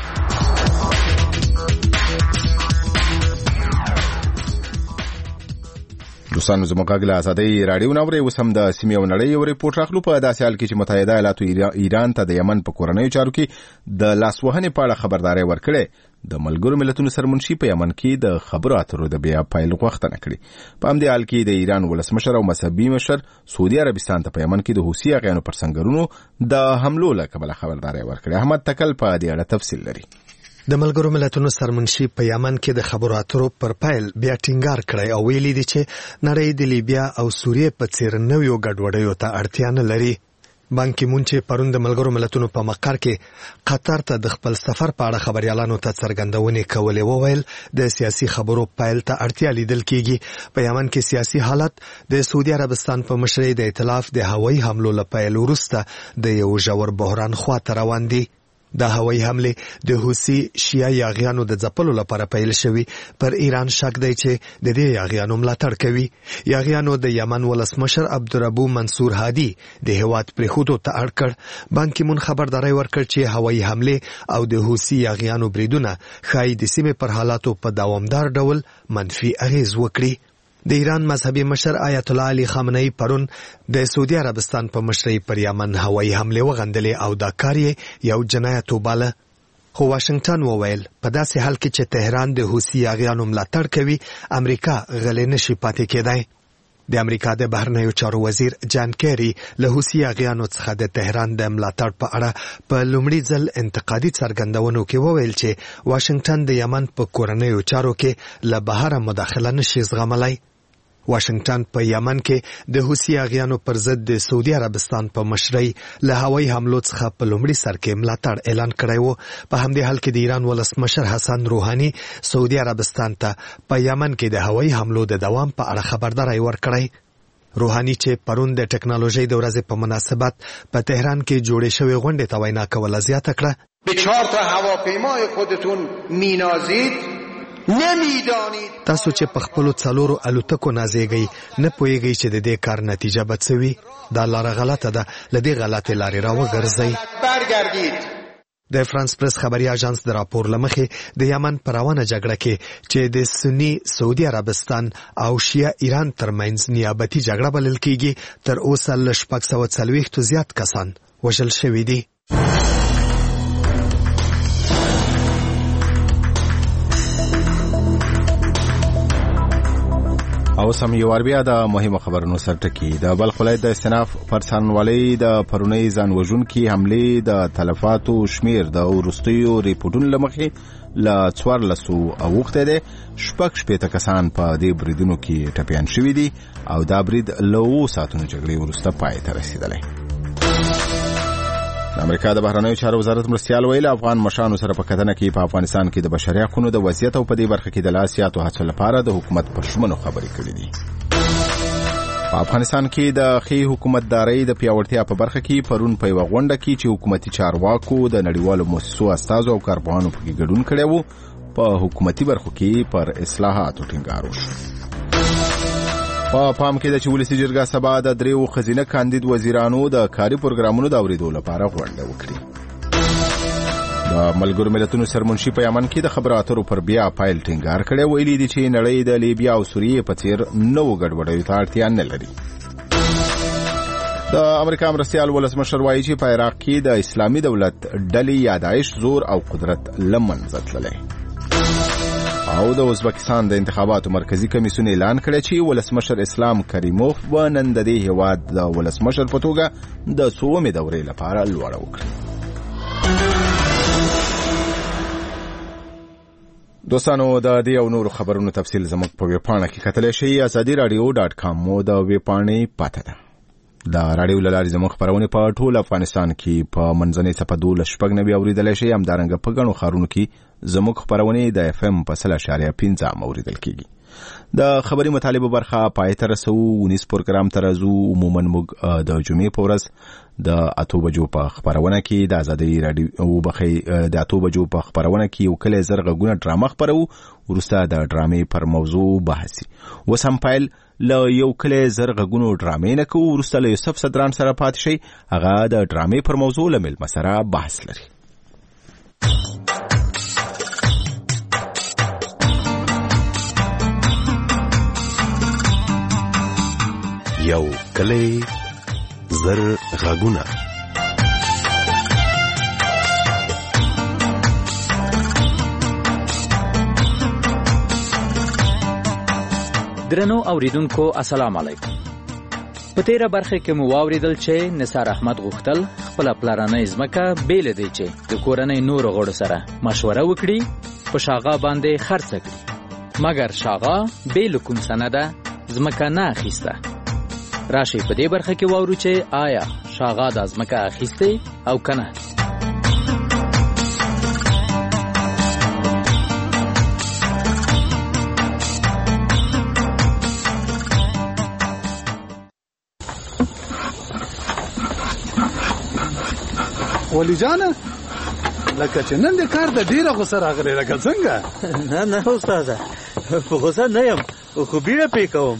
دوستانو زموږ غږ له آزادۍ راډیو نه اورئ. اوس هم د سیمې او نړۍ یو ریپورټ راخلو. په داسې حال کې چې متحده ایالاتو ایران ته د یمن په کورنیو چارو کې د لاسوهنې په اړه خبرداری ورکړې. د ملګرو ملتونو سرمنشي په یمن کې د خبرو اترو د بیا پیل غوښتنه کړې. په همدې حال کې د ایران ولسمشر او مذهبي مشر سعودي عربستان ته په یمن کې د حوثي اغیانو پر سنگرونو د حملو له کبله خبرداری ورکړې. احمد تکل په دې اړه تفصیل لري. د ملګرو ملتونو سرمنشي په یمن کې د خبرو اترو پر پیل بیا ټینګار کړی او ویلي دی چې نړۍ د لیبیا او سوریې په څیر نویو ګډوډیو ته اړتیا نه لري. بان کی مون چې پرون د ملګرو ملتونو په مقر کې قطر ته د خپل سفر په اړه خبريالانو ته څرګندونې کولې وویل د سیاسي خبرو پیل ته اړتیا لیدل کیږي. په یمن کې سیاسي حالت د سعودي عربستان په مشرۍ د ائتلاف د هوایي حملو له پیل وروسته د یو ژور بحران خواته روان دي. دا هوایي حمله د حوثي شیعه یاغیانو د ځپلو لپاره پیل شوي. پر ایران شک دی چې د دې یاغیانو ملاتړ کوي. یاغیانو د یمن ولسمشر عبدالربو منصور هادي د هیواد پرېښودو ته اړ کړ. بان کی مون خبرداری ورکړ چې هوایي حمله او د حوثي یاغیانو بریدونه ښایي د سیمې پر حالاتو په دوامدار ډول منفي اغیز وکړي. د ایران مذهبي مشر آیت الله علي خامنه‌ای پرون د سعودي عربستان په مشرۍ پر یمن هوایي حمله وغندلې او دا کار یې یو جنایت وباله. خو واشنگټن وویل په داسې حال کې چې تهران د حوثي یاغیانو ملاتړ کوي، امریکا غلی نشي پاتې کېدای. د امریکا د بهرنیو چارو وزیر جان کیری له حوثي یاغیانو څخه د تهران د ملاتړ په اړه په لومړي ځل انتقادي څرګندونو کې وویل چې واشنگټن د یمن په کورنیو چارو کې له بهره مداخله نشي زغملای. واشنگټن په یمن کې د حوثي یاغیانو پر ضد د سعودي عربستان په مشرۍ له هوایي حملو څخه په لومړي سر کې ملاتړ اعلان کړی و. په همدې حال کې د ایران ولسمشر حسن روحاني سعودي عربستان ته په یمن کې د هوایي حملو د دوام په اړه خبرداری ورکړی. روحاني چې پرون د ټکنالوژي د ورځې په مناسبت په تهران کې جوړې شوې غونډې ته وینا کوله زیاته کړه. به 4 تا هواپیمای خودتون مینازید، نمیدانید تاسو چې په خپلو 4 الوتکو نازېږئ، نه پوهیږئ چې د دې کار نتیجه به څه وي. دا لاره غلطه ده، له دې غلطې لارې راوګرځئ. برگردید. د فرانس پریس خبري اژانس د راپور لمخې د یمن په روانه جګړه کې چې د سنی سعودي عربستان او شیعه ایران ترمنځ نیابتي جګړه بلل کېږي، تر اوسه له 640 زیات کسان وژل شوي دي. او سم یو بیا د مهمه خبرونو سرټکی. د بلخ ولایت د استناف پر څارنوالۍ د پرونی ځان وژونکي حملې د تلفاتو شمیر د وروستیو ریپورتونو له مخې له 14 اوښتی دی. 6 کسان په دې بریدونو کې ټپیان شوي دي او دا برید له 7 ساعتونو جګړې وروسته پای ته رسېدلی. د امریکا د بهرنیو چارو وزارت مرستیال ویل افغان مشرانو سره په کتنه کې په افغانستان کې د بشري حقوقو د وضعیت او په دې برخه کې د لاسیاتو هڅو لپاره د حکومت پر شمنو خبرې کړې دي. په افغانستان کې د ښې حکومتدارۍ د پیاوړتیا په برخه کې پرون په یوه غونډه کې چې حکومتي چارواکو د نړیوالو مؤسسو استازو او کارپوهانو پکې ګډون کړی و، په حکومتي برخو کې پر اصلاحاتو ټینګار وشو. په پام کې د چې ولسي جرګه سبا د 3 خزینه کاندید وزیرانو د کاري پروګرامونو د اورېدو لپاره غونډه وکړي. د ملګرو ملتونو سرمنشي په یمن کې د خبرو اترو پر بیا پایل ټینګار کړی، ویلي دي چې نړۍ د لیبیا او سوریې په څیر نوو ګډوډیو ته اړتیا نه لري. د امریکا مرستیال ولسمشر وایي چې په عراق کې د اسلامي دولت ډلې یا داعش زور او قدرت له منځه تللی. او د ازبکستان د انتخاباتو مرکزی کمیسیون اعلان کړی چې ولسمشر اسلام کریموف به نن د دې هیواد د ولسمشر په توګه د 100مې دورې لپاره لوړه وکړي. دوستانو د دې او نورو خبرونو تفصیل زموږ په ویبپاڼه کې کتلی شئ. azadiradio.com مو د ویبپاڼې پته ده. د راډیو له لارې زموږ خپرونې په ټول افغانستان کې په منځنۍ څپه 12 اوریدلی شئ. همدارنګه په ګڼو ښارونو کې زموږ خپرونې د FM په 0.5 اوریدل کېږي. د خبري مطالبه برخه پای ته رسو. 19 پروګرام ته راځو. عموما موږ د جمعې په ورځ د 8 بجو په خپرونه کې د ازادي راډیو د 8 بجو په خپرونه کې یو کله زرغونه ډرامه خپرو، ورسته د ډرامې پر موضوع بحث. اوس هم پایل له یو کله زرغونو ډرامې نه کوو، ورسته له یوسف صدران سره پاتې شي. هغه د ډرامې پر موضوع له ملمه سره بحث لري. یو کلی زر غاګونه. درنو اوریدونکو السلام علیکم. په تیره برخه کې مو واوریدل چې نثار احمد غوښتل خپل پلانانه ځمکه بیل دی چې د کورنۍ نور غړو سره مشوره وکړي په شاغا باندې خرڅ کړي، مګر شاغا بیل کوم سنده ځمکه نه اخیسته. راشي په دې برخه کې واورو چې آیا شاغا د ځمکه اخیسته او کنه. ولی جانه لکه چې نن د کار د ډیره غوسه راغلی لکه څنګه؟ نه استاده په غوسه نه یم خو بیړه پې کوم.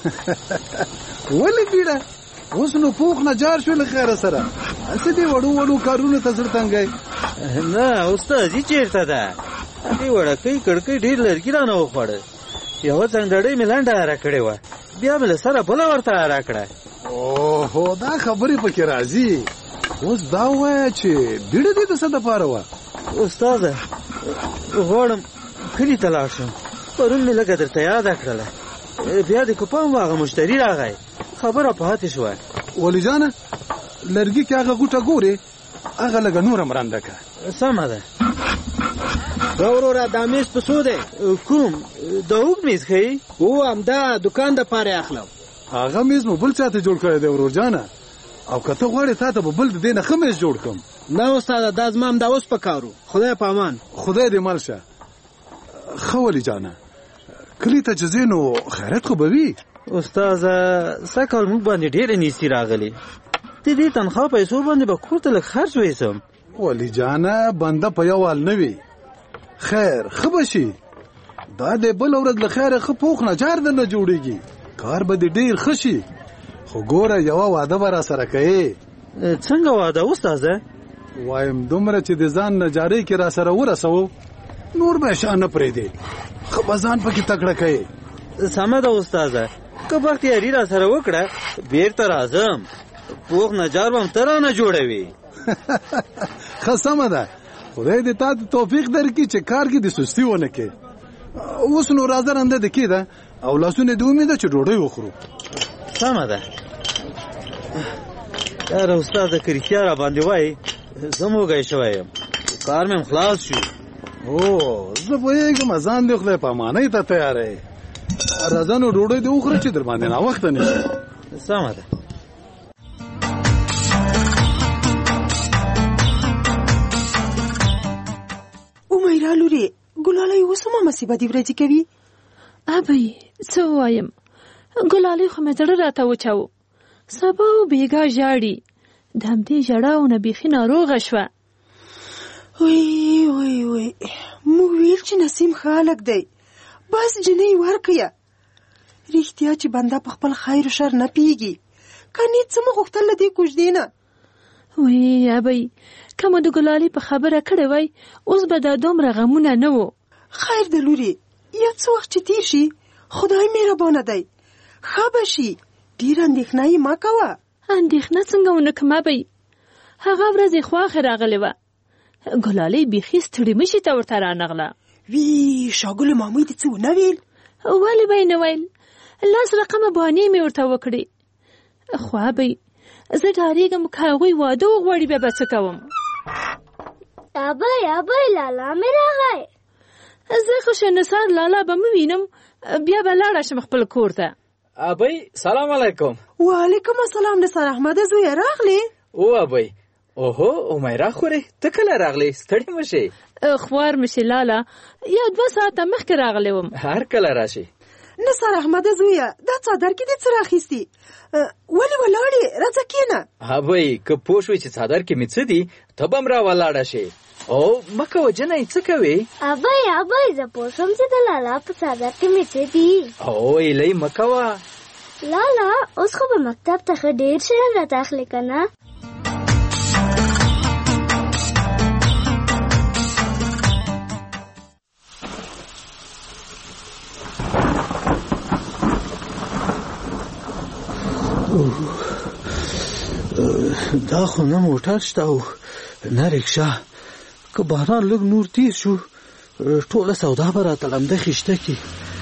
ولې بیړه؟ اوس نو پوخ نجار شو له خیره سره هسې دې وړو کارونو ته زړه تنګی؟ نه استادي چېرته ده؟ دې وړکۍ کړکۍ ډېر لرګي رانه وخوړه. یوه څنګړۍ مې لنډه اره کړې وه بیا مې له سره بله ورته اره کړه. اوهو دا خبرې پکې راځي. اوس دا ووایه چې بیړه دې د څه دپاره وه؟ استاده غواړم کلي ته لاړ شم. پرون مې لږه درته یاده کړله بیا د کوپان هغه مشتري راغی خبره پاتې شوه. ولي جانه لرګي کې هغه غوټه ګورې هغه لږه نوره مرنده که. سمه ده. دا وروره دا میز په څو دی؟ کوم د اوږد میز ښیي؟ هو همدا دوکان دپاره اخلم. هغه میز مو بل چاته جوړ کړی دی ورور جانه او که ته غواړې تا ته به بل د دې نه ښه میز جوړ کړم. نه استاده دا زما همدا اوس په کارو. خدای په امان. خدای دې مل شه. ښه ولي جانه کلي ته چې ځې نو خیرات خو به وي. استاده سږ کال موږ باندې ډېرې نیستي راغلي. د دې تنخوا پیسو باندې به کور ته لږ خرڅ ویسم. ولي جانه بنده په یو حال نه وي. خیر ښه به شي. دا د بل ورځ له خیره ښه پوخ نجار درنه جوړېږي. کار به دې ډېر ښه شي. خو ګوره یوه واده به را سره کوې. څنګه واده استاده؟ وایم دومره چې د ځان نجارۍ کې را سره ورسوو نور به شا نه پرېږدې. ښه به ځان پکې تکړه کوې. سمه ده استاده که بختیاري را سره وکړه بیرته راځم. پوخ نجار به هم ته رانه جوړوي. ښه سمه ده. خدای دې تا ته توفیق درکړي چې کار کې د سستي ونه کړې. اوس نو راځه رنده د کېده او لاسونه دې ومېده چې ډوډۍ وخورو. سمه ده. یاره استاده که رښتیا را باندې وایي زه موږی شوی یم. کار مې هم خلاص شو. او زه پوهېږم ځان دې خدای په امانۍ ته تیاری. راځه نو ډوډۍ دې وخوره چې در باندې ناوخته نه شي. سمه ده. امیرا لورې ګلالۍ اوس هم همسې بدې ورځې کوي؟ ابۍ څه ووایم ګلالۍ خو مې زړه راته وچاو. سبا و بیګا ژاړي. د همدې ژړاونه بیخي ناروغه شوه. وی موږ ویل چې نسیم ښه هلک دی بس جنۍ ورکړه. رښتیا چې بنده په خپل خیر و شر نه پیږي. که نیت څه مو غوښتل له دې کوژدې نه. وی ابۍ که مو د ګلالۍ په خبره کړې وای اوس به دا دومره غمونه نه وو. خیر د لورې یو څه وخت چې تیر شي خدای مهربانه دی. ښه به شي. ډېر اندېښنه یې مه کوه. اندېښنه څنګه ونه کړم ابۍ؟ هغه ورځ یې خواښې راغلې وه. ګلالۍ بیخي ستړې مشي ته ورته رانغله. وی شاګلو ماموی دې څه ونه ویل؟ ولې به یې نه ویل؟ لاس رقمه بانې مې ورته وکړې. خو ابۍ زه ډارېږم که هغوی واده وغواړي بیا به څه کوم؟ ابۍ لالا مې راغی. زه خو شنسار لالا به مې وینم بیا به لاړه شم خپل کور ته. ابۍ سلام علیکم. وعلیکم السلام نثار احمده زویه راغلې؟ او ابۍ اوهو امیرا خورې ته کله راغلې؟ ستړې مه شې. خوار مې شې لالا یو 2 ساعته مخکې راغلی وم. هر کله راشي. نثار احمده زویه دا څادر کې دې څه راخیستي؟ ولې ولاړې؟ راځه کېنه. ابۍ که پوه شوې چې څادر کې مې څه دي ته به هم راولاړه شې. او مه کوه جنۍ څه کوې؟ ابۍ زه پوه شوم چې د لالا په څادر کې مې څه دي. او ایلۍ مه کوه. لالا اوس خو به مکتب ته ښه ډېر شیان راته اخلې که نه؟ دا خو نه موټر شته او نه رکشا. که باران لږ نور تیز شو ټوله سودا به راته لمده خیشته کي.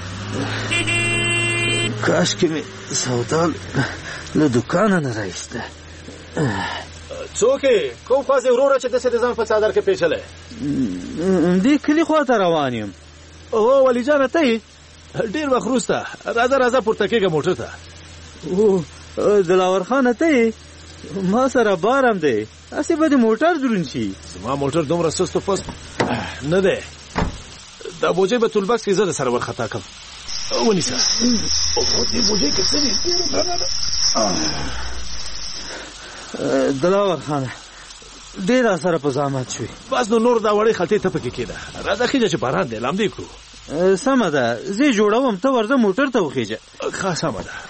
کاشکې مې سودا له دوکانه نه رایسته. څوک یې؟ کوم خواځې وروره چې داسې د ځان په څادر کې پیچلی؟ دې کلي خوا ته روان یم. او ولي جانه ته یې؟ ډېر وخت وروسته. راځه پورته کېږه موټر ته. دلاور خانه ته یې؟ ما سره بارم دی هسې به د موټر دروند شي. زما موټر دومره سست و پست نه دی. دا بوجۍ به تولبکس کې زه د سره ورخطا کړم. ونیسه. دې بوجۍ کې څه دي؟ دلاور خانه ډېر سره په زحمت شوي. بس نور دا وړې خلطې ته پکې کېده. راځه خېجه چې باران دی لامدې کړو. سمه ده، زه جوړوم، ته ورځه موټر ته وخېجه. ښه سمه ده.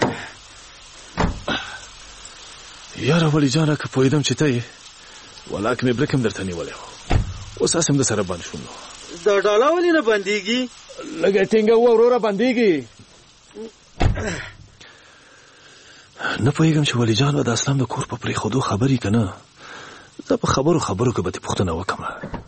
یاره ولی جانه که پوهېدم چې ته یې ولاکه مې برک هم درته نیولی و. اوس هسې هم د سره بند شوم. دا ډاله ولې نه بندېږي؟ لږه ټینګه وه وروره بندېږي. نه پوهېږم چې ولی جان به د اسلام د کور په پرېښودو خبرې که نه. زه په خبرو کې به دې پوښتنه وکړم.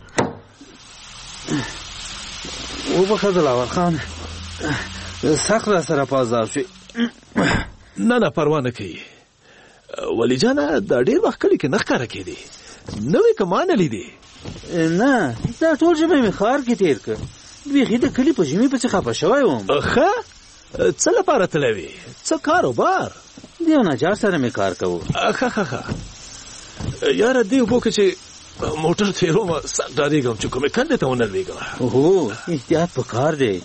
وبخښه دلاور خان، سخت را سره په عذاب شوي. نه پروا نه کوي ولی جانه. دا ډېر وخت کلي کې نه ښکاره کېدې، نوې که ما نه لیدې؟ نه، دا ټول ژمی مې ښار کې تېر کړ. بیخي د کلي په ژمي پسې خفه شوی وم. ښه، څه لپاره تللی وې؟ څه کاروبار؟ د یو نجار سره مې کار کوو. ښه یاره دې اوبو کې چې موټر تېروم سخت ډارېږم چې کومې کندې ته ونه لوېږم. هو، احتیاط په کار دی.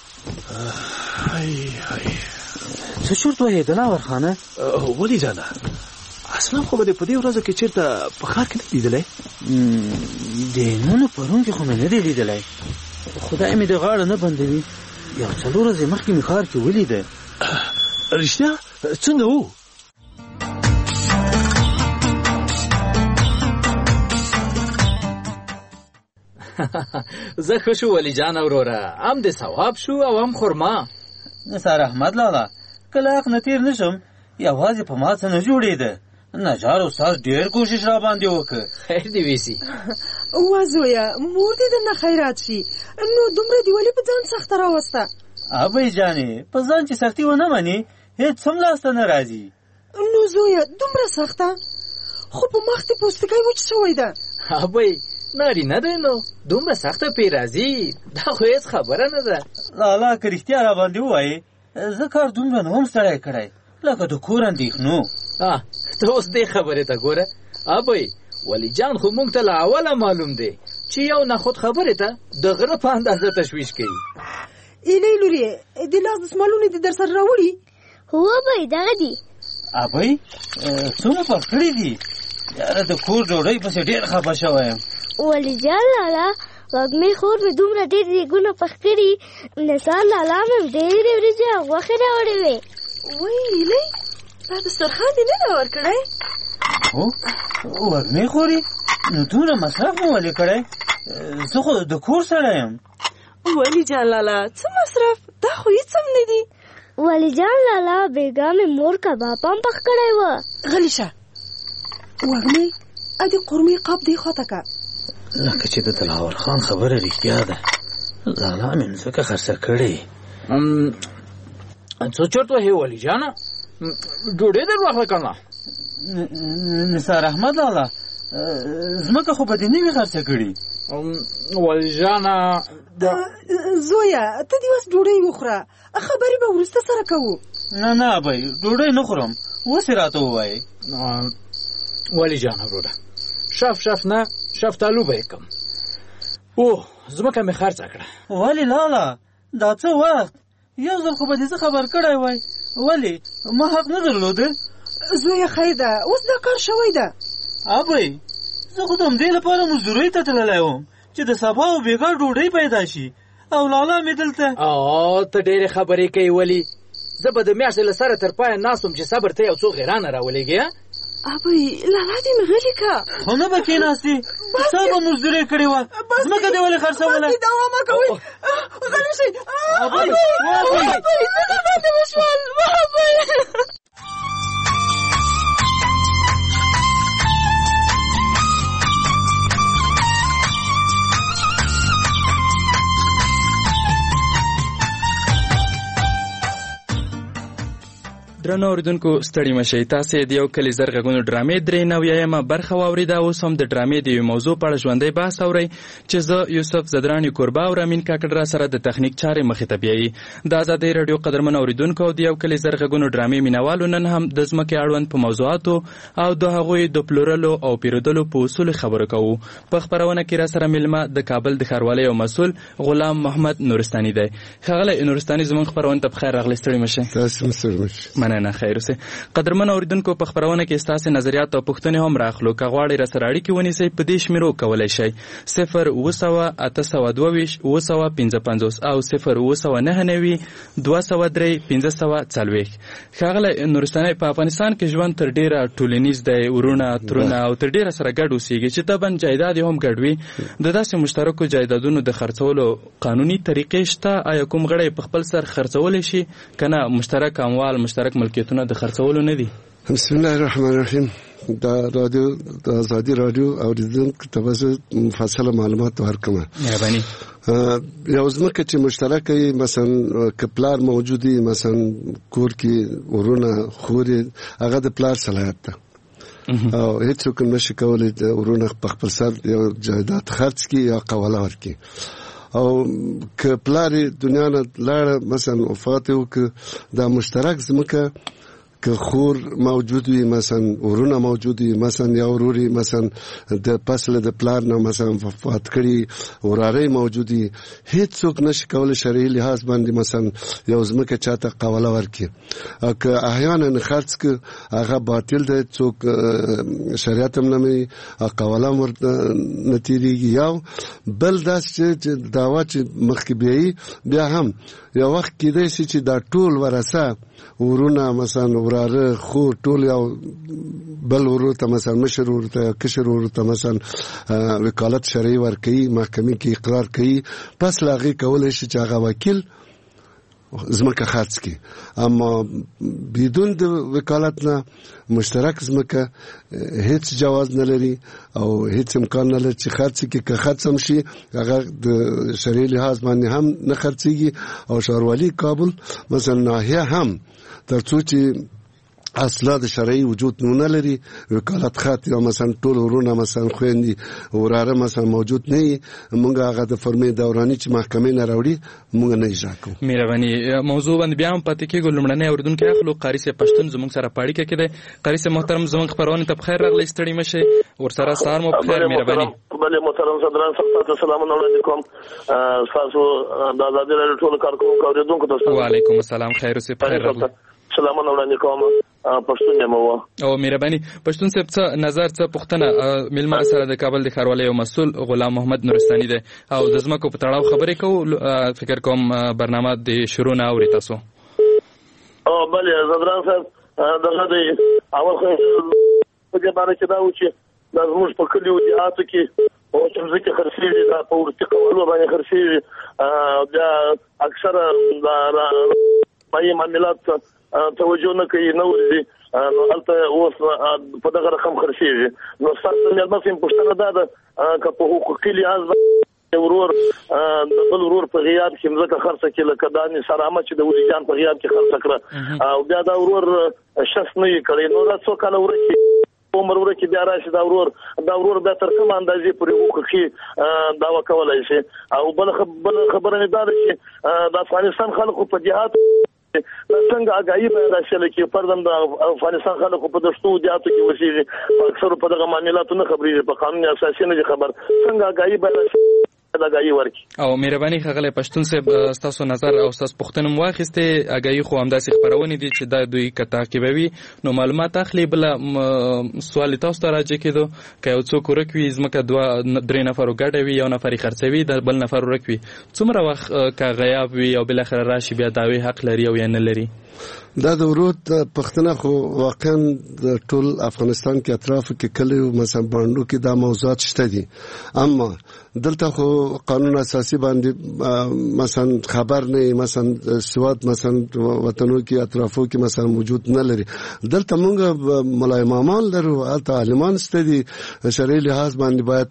څه چورت وهې دلاور خانه؟ ولې جانه اسلام خو به دې په دې ورځو کې چېرته په ښار کې نه لیدلی؟ د نن پرون کې خو مې نه دی لیدلی. خدای مې د غاړه نه بندوي. یو 4 ورځې مخکې مې ښار کې ولیده. رښتیا؟ څنګه و؟ زه ښه شو ولی جان وروره، هم د ثواب شو او هم خرما. نثار احمد لالا، کله حق نه تېر نه شم، یوازې په ما څه نه جوړېده. نجار استاد ډېر کوشش را باندې وکړ. خیر دې ویسي. وا زویه، مور دې درنه خیرات شي. نو دومره دې ولې په ځان سخته راوسته؟ ابۍ جانې، په ځان چې سختي ونه منې هېڅ هم لاسته نه راځي. نو زویه دومره سخته؟ خو په مخ دې پوستکی وچ شوی ده. ابۍ نارینه دی نو دومره سخته پې راځي، دا خو هېڅ خبره نه ده. لالا که رښتیا را باندې ووایې، زه کار دومره نه هم ستړی کړی لکه د کور اندېښنو. ته اوس دې خبرې ته ګوره ابۍ، ولی جان خو موږ ته له اوله معلوم دی چې یو ناخود خبرې ته د غره په اندازه تشویش کوي. ایلې لورې، د لاس دسمالونه دې در سره راوړي؟ هو ابۍ دغه دي. ابۍ څومره پخ کړي دي؟ یاره د کور ډوډۍ پسې ډېر خفه شوی یم. ولی جان لالا، وږمې خور مې دومره ډېر دیګونه پخ کړي. نثار لالا مې ډېرې وریجې او غوښې راوړې وې. وای ایلې، دا دسترخوان دې نه ده ورکړی؟ هو، وږمې خورې؟ نو دومره مصرف مو ولې کړی؟ زه خو د کور سړی یم. ولی جان لالا، څه مصرف؟ دا خو هېڅ هم نه دي. ولی جان لالا، بېګا مې مور کباب هم پخ کړی و. غلی شه وږمې، ادې قورمې قاب دې خواته که. لکه چې د دلاور خان خبره رښتیا ده، لالا مې مځکه خرڅه کړې. څه چرت وهې ولی جانه؟ ډوډۍ در واخله که نه؟ نثار احمد لالا، ځمکه خو به دې نه وي خرڅه کړې. ولی جانه زویه، ته دې اوس ډوډۍ وخوره، خبرې به وروسته سره کوو. نه ابۍ، ډوډۍ نه خورم، اوس یې راته ووایې. ولی جانه وروره، شف نه شفتالو به یې کم. اوه، ځمکه مې خرڅه کړه. ولې لالا، دا څه وخت؟ یو ځل خو به دې څه خبر کړی وای. ولې ما حق نه درلوده؟ زویه خیر ده، اوس دا کار شوی ده. ابۍ، زه خو د همدې لپاره مزدورۍ ته تللی وم چې د سبا او بېګا ډوډۍ پیدا شي، او لالا مې دلته. ته ډېرې خبرې کوي ولی. زه به د میاشتې له سره تر پایه ناست وم چې صبر ته یو څو غیرانه راولېږې. ابۍ، لالا دې مې غلې که. خو نه به کېناستې، څه به مزدورۍ کړې وه؟ ځمکه دې ولې خرڅوله؟ بس دې دوا مه کوئ، غلې شئ. ابۍ، څه نه باندې وشول؟ ابۍ. درنو اوریدونکو ستړي مشئ، تاسې د یو کلي زر غږونو ډرامې 93 برخه واورېده. اوس هم د ډرامې د یوې موضوع په اړه ژوندی بحث اورئ چې زه یوسف زدران کوربه او رامین کاکړ را سره د تخنیک چارې مخې ته بیایي. د ازادۍ راډیو قدرمن اوریدونکو او د یو کلي زر غږونو ډرامې مینوالو، نن هم د ځمکې اړوند په موضوعاتو او د هغوی د پلورلو او پیرودلو په اصولو خبرې کوو. په خپرونه کې را سره میلمه د کابل د ښاروالۍ او مسؤل غلام محمد نورستاني دی. ښاغلی نورستاني، زموږ خپرونه ته په خیر راغلی. ستړي مشئ. تاسو هم ستړي مشئ. مننه. مننه. خیر اوسه. قدرمن اوریدونکو په خبرونه کې ستاسو نظریات او پوښتنې هم راخلو. که غواړئ راسره اړیکې ونیسئ په دې شمیرو کولی شئ 0 822 او 0 203 ښاغلی نورستاني په افغانستان کې ژوند تر ډیره ټولنیز دی، ورونه ترونه او تر ډیره سره ګډ اوسېږي چې طبعا جایداد هم ګډ وي. د داسې مشترکو جایدادونو د خرڅولو قانوني طریقې شته؟ آیا کوم غړی په خپل سر خرڅولی شي که نه مشترک اموال مشترک ملکیتونه د خرڅولو نه دي؟ بسم الله الرحمن الرحیم. دا رادیو د آزادي رادیو اوریدونکو ته به مفصله معلومات ورکوم. مهرباني. یو ځمکه چې مشترکه وي، مثلا که پلار موجود وي، مثلا کور کې ورونه خورې، هغه د پلار صلاحیت ده او هیڅوک نشي کولی د ورونه په خپل سر یو جایداد خرڅ کړي یا قواله ورکړي. او که پلار دنیا نه لاړه، مثلا وفات وکړه، دا مشترک ځمکه که خور موجود وي، مثلا ورونه موجود وي، مثلا یا وروري مثلا د فصل د پلان نه مثلا وفات کړي، وراره موجود وي، هیڅوک نشي کولی شرعي لحاظ باندې مثلا یو ځمکه چاته قواله ورکړي. او که احیانا خرڅ که هغه باطل دی، څوک شریعت هم نه مني، قواله هم نه تېرېږي. یو بل داسې چې دعوا چې مخکې بیایي، بیا هم یو وخت کېدی شي چې دا ټول ورثه ورونه مثلا وراره خور ټول یو بل ورور ته مثلا مشر ورور ته کشر ورور ته مثلا وکالت شرعي ورکوي، محکمې کې اقرار کوي، پس له هغې کولی شي چې هغه وکیل ځمکه خرڅ کړي. اما بدون د وکالت نه مشترک ځمکه هیڅ جواز نه لري او هیڅ امکان نه لري چې خرڅ کړي. که خرڅ هم شي هغه د شرعي لحاظ باندې هم نه خرڅېږي. او ښاروالي کابل مثلا ناحیه هم تر څو چې اصلا د شرعي وجود نه لري، وکالت خط یا مثلا ټول ورونه مثلا خويندې وراره مثلا موجود نه وي، موږ هغه د فرمې دوراني چې محکمې نه راوړي موږ نه اجرا کوو. مهرباني. موضوع باندې بیا هم پاتې کېږو. لومړنی اورېدونکی اخلو. قاري صاحب پښتون زموږ سره په اړیکه کې دی. قاري صاحب محترم، زموږ خپرونې ته بخیر راغلی، ستړي مه شئ، ورسره سهار مو بخیر. مهرباني. بله محترم صدران صاحب ته سلامونه وړاندې کوم. ستاسو د آزادي راډیو ټولو کارکوونکو اورېدونکو ته وعلیکم السلام. خیر اوسئ، بخیر راغلی. سلامونه وړاندې کوم. پښتون یم او مهرباني. پښتون صاحب څه نظر، څه پوښتنه؟ میلمه سره د کابل د ښاروالۍ یو مسؤل غلام محمد نورستاني دی او د ځمکو په تړاو خبرې کوو. فکر کوم برنامه د شروع نه اوري تاسو. بله زدران صاحب، دغه دی اول خو په دې باره کې دا و چې دا زموږ په کلیو دیهاتو کې او چې ځکه خرڅېږي، دا په ورتي قوالو باندې خرڅېږي، بیا اکثره مایي معاملات توجه نه کوي، نه ورځي، نو هلته اوس په دغه رقم خرڅېږي. نو ستاسو مېلمه صاحب پوښتنه دا ده که په حقوقي لحاظ ورور د بل ورور په غیاب کې مځکه خرڅه کړي، لکه دا نثار احمد چې د ولي جان په غیاب کې خرڅه کړه او بیا دا ورور شخص نه یې کړی، نو دا څو کاله وروسته عمر ورکې بیا راشي دا ورور بیا تر کومه اندازې پورې حقوقي دعوه کولی شي. او بل خبره مې دا ده چې د افغانستان خلکو په جهاد څنګه آگاهي پیدا شوه چې پردم د افغانستان خلکو په دشتو دیاتو کې وسیږي، اکثر په دغه معاملاتو نه خبرېږي، په قانون اساسي نه خبر، څنګه آگاهي پیدا شوه آگاهي ورکړي. او مهرباني ښاغلی پښتون صاحب، ستاسو نظر او ستاسو پوښتنه مو واخیستې. آگاهي خو همداسې خپرونې دي چې دا دوی که تعقیبوي نو معلومات اخلي. بله سوال تاسو ته راجع کېدو، که یو څوک ورک وي، ځمکه 2-3 نفرو ګډه وي، یو نفر یې خرڅوي، د بل نفر ورک وي، څومره وخت که غیاب وي او بالاخره راشي بیا دعوی حق لري او یا نه لري؟ دا د ورود پښتنه خو واقعا د ټول افغانستان کې اطرافو کې کلیو مثلا باندو کې دا موضوعات شته دي، اما دلته خو قانون اساسي باندې مثلا خبر نه، مثلا سواد مثلا وطنو کې اطرافو کې مثلا موجود نه لري. دلته موږ مولای مامان لرو، البته عالمان ستدي شرعي لحاظ باندې باید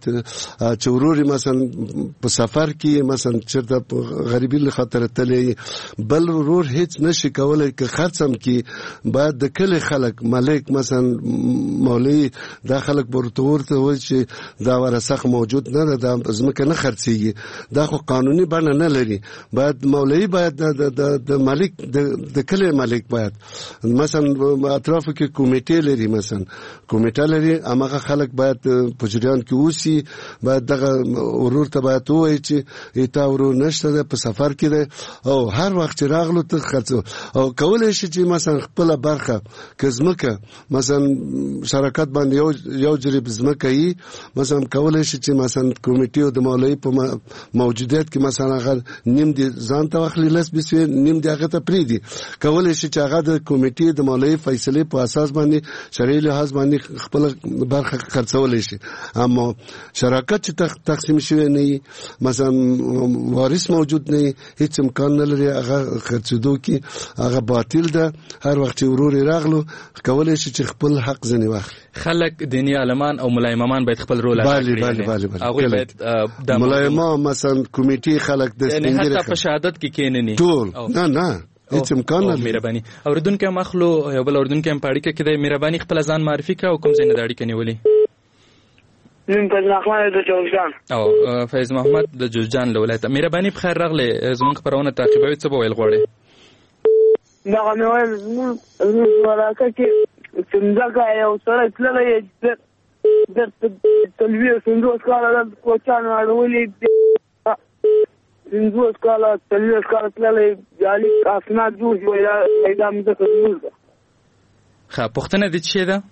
چوروري مثلا په سفر کې مثلا چرته غریبي له خاطر تلې بل ورور هیڅ نشي کولای که خرڅم کې باید د کلی خلک ملک مثلا مولوی دا خلک ورته وایي چې دا ورثه موجود نه ده، دا ځمکه نه خرڅېږي، دا خو قانوني بڼه نه لري. باید مولوی باید د مالک د کلی مالک باید مثلا اطرافو کې کمیټې لري، مثلا کمیټه لري، هغه خلک باید په جریان کې اوسي، باید دغه ورور ته باید ووایي چې تا ورور نشته ده، په سفر کې ده او هر وخت چې راغلو ته خرڅو. او کولای شي چې مثلا خپل برخه کزمکه مثلا شراکت باندې یو جریب زمکه یي مثلا کولای شي چې مثلا کمیټې د مولوی په موجودیت کې مثلا هغه نیم دي ځان ته واخلي لس بسوي نیم دي هغه ته پریدي کولای شي چې هغه د کمیټې د مولوی فیصله په اساس باندې شرعي لحاظ باندې خپل برخه خرڅولای شي اما شراکت چې تقسیم شوی نه مثلا وارث موجود نه هیڅ امکان نه لري هغه خرڅېدو کې هغه باطل ده هر وخت چې ورور راغلو کولای شي چې خپل حق ځنی واخلي خلک دینی عالمان او ملای امامان باید خپل رول ادا کړي بله هغه باید د ملای امام مثلا کمیټې خلک د یعنی حتی په شهادت کې کېنني ټول نه هیڅ امکان نه مهرباني اوردونکو مخلو یو بل اوردونکو هم پاړی کې د مهرباني خپل ځان معرفي کا او کوم ځای نه داړي کني ولي نن فیض محمد د جوزجان او فیض محمد د جوزجان له ولایت مهرباني بخیر راغله زمونږ خبرونه تعقیبوي څه ویل غواړي دا غوښنه زموږ ولاکه کې څنګه یو سره تللی د تلویزیون څنګه کار د کوچانو اړولې څنګه کار تلویزیون کار تللی جالي اسناد جوړ ویلا پیدا مده کوي ښه پښتنه دي چې ده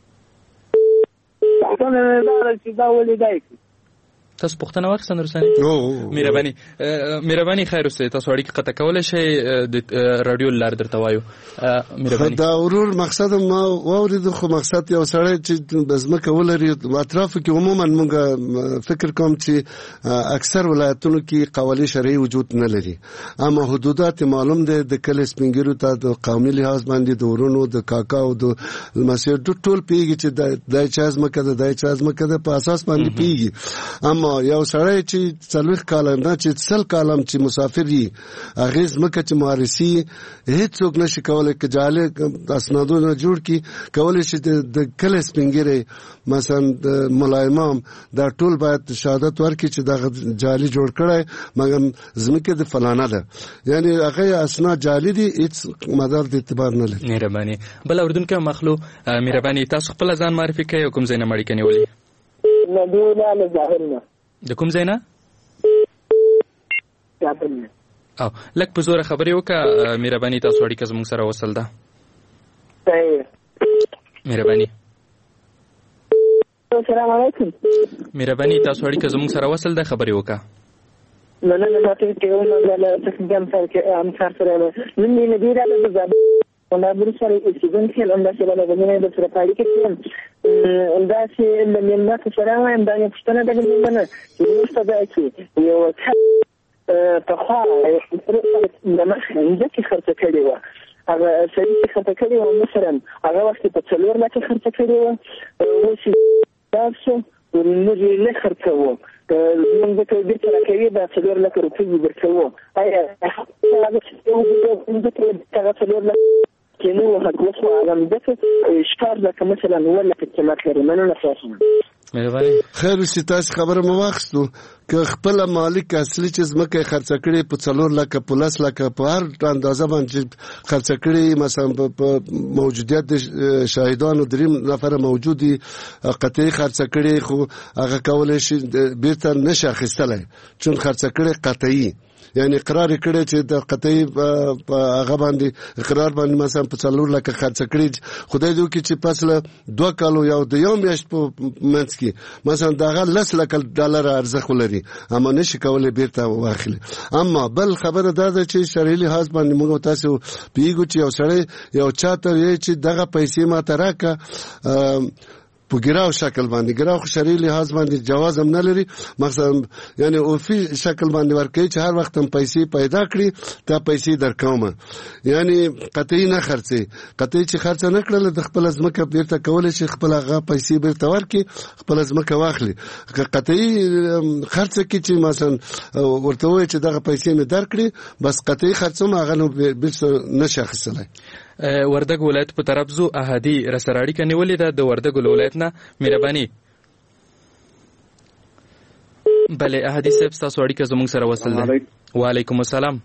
پښتنه دا چې دا ولې دی تاسو پښتنه واخیسته نورساني مهرباني خیر اوسئ تاسو اړیکه قطع کولای شئ د رادیو لار درته وایو مهرباني دا ورور مقصد ما واورید خو مقصد یو سره چې بزمکه ولري اطراف کې عموما موږ فکر کوم چې اکثر ولایتونو کې قوالی شرعي وجود نه لري اما حدودات معلوم دي د کله سپینګرو ته د قومي لحاظ باندې د ورونو د کاکا او د مسیر ټول پیږي چې د چاز مکه د چاز مکه په اساس باندې پیږي اما یو سړی چې څلوېښت کاله نه چې سل کاله چې مسافر وي هغې ځمکه چې مارسي هېڅوک نشي کولی که جعلي اسنادونه جوړ کړي کولی شي د کلي سپینګیری مثلا د ملا امام دا ټول باید شهادت ورکړي چې دغه جعلي جوړ کړی مګر ځمکه د فلانه ده یعنی هغه اسناد جعلي دي هېڅ مدار د اعتبار نه لري مهرباني بل اردونکو مخلو مهرباني تاسو خپل ځان معرفي کوئ او کوم ځای نه مړی کنی ولي نبینا له ظاهرنا د کوم ځای نه او لکه په زوره خبرې وکړه مهرباني تاسو اړیکه زموږ سره وصل ده مهرباني السلام علیکم مهرباني تاسو اړیکه زموږ سره وصل ده خبرې وکړه مننه تاسو ته ولا تاسو هم سره من نبینا له ظاهرنا ولا برسل استودنتيال انداسي ولا بمنه د سرپاړي کې انداسي لمن ما تسرا وين باندې پښتنه د مننه چې مستدا کې یو تخا لمخ ځکه خرڅ کړي و هغه سړي خرڅ کړي و مثلا هغه وخت په څلور لکه خرڅ کړي و چې تاسو نو له خرڅو موږ ته د ترکیې د څلور لکه روپۍ ورکوو آیا هغه څلور لکه كانوا هتوصلوا على مدافع اشكار لك مثلا ولا في التماثيل منو نفسهم خیر وشي تاسو خبره مو واخستو که خپل مالک اصلي چې زمکه خرڅ کړي په 4 لک په 10 لک په هر اندازه باندې خرڅ کړي مثلا په موجودیت د شاهدانو دریم نفر موجودي قطعي خرڅ کړي خو هغه کولای شي بیرته نشه خستلای چون خرڅ کړي قطعي یعنی اقرار کړي چې د قطعي په هغه باندې اقرار باندې مثلا په 4 لک خرڅ کړي خدای دې وکړي چې پسله 2 کالو یو د یو میاشت په منځ کې مثلا دغه 10 لک ډالر ارزښت ولري اما نشي کولای بیرته واخلي اما بل خبره دا ده چې شرعي لحاظ باندې موږ تاسو پیګو چې یو سړی یو چاته وي چې دغه پیسې ما تراکه په ګراو شکل باندې ګراو شرعي لحاظ باندې جواز هم نه لري مثلا یعنی او فی شکل باندې ورکړي چې هر وخت هم پیسې پیدا کړي ته پیسې درکوم یعنی قطعي نه خرڅي قطعي چې خرڅ نه کړل د خپل ځمکه بیرته کول شي خپل هغه پیسې بیرته ورکړي خپل ځمکه واخلي قطعي خرڅ کې چې مثلا ورته وایي چې دغه پیسې مې درکړي بس قطعي خرڅوم هغه نو بیرته نشه خسلای وردګ ولایت په طرف زو احادی رسراړی کني ولې د وردګ ولایت نه مهرباني بله احادی صاحب تاسو اړیکه زموږ سره وصل ده وعلیکم السلام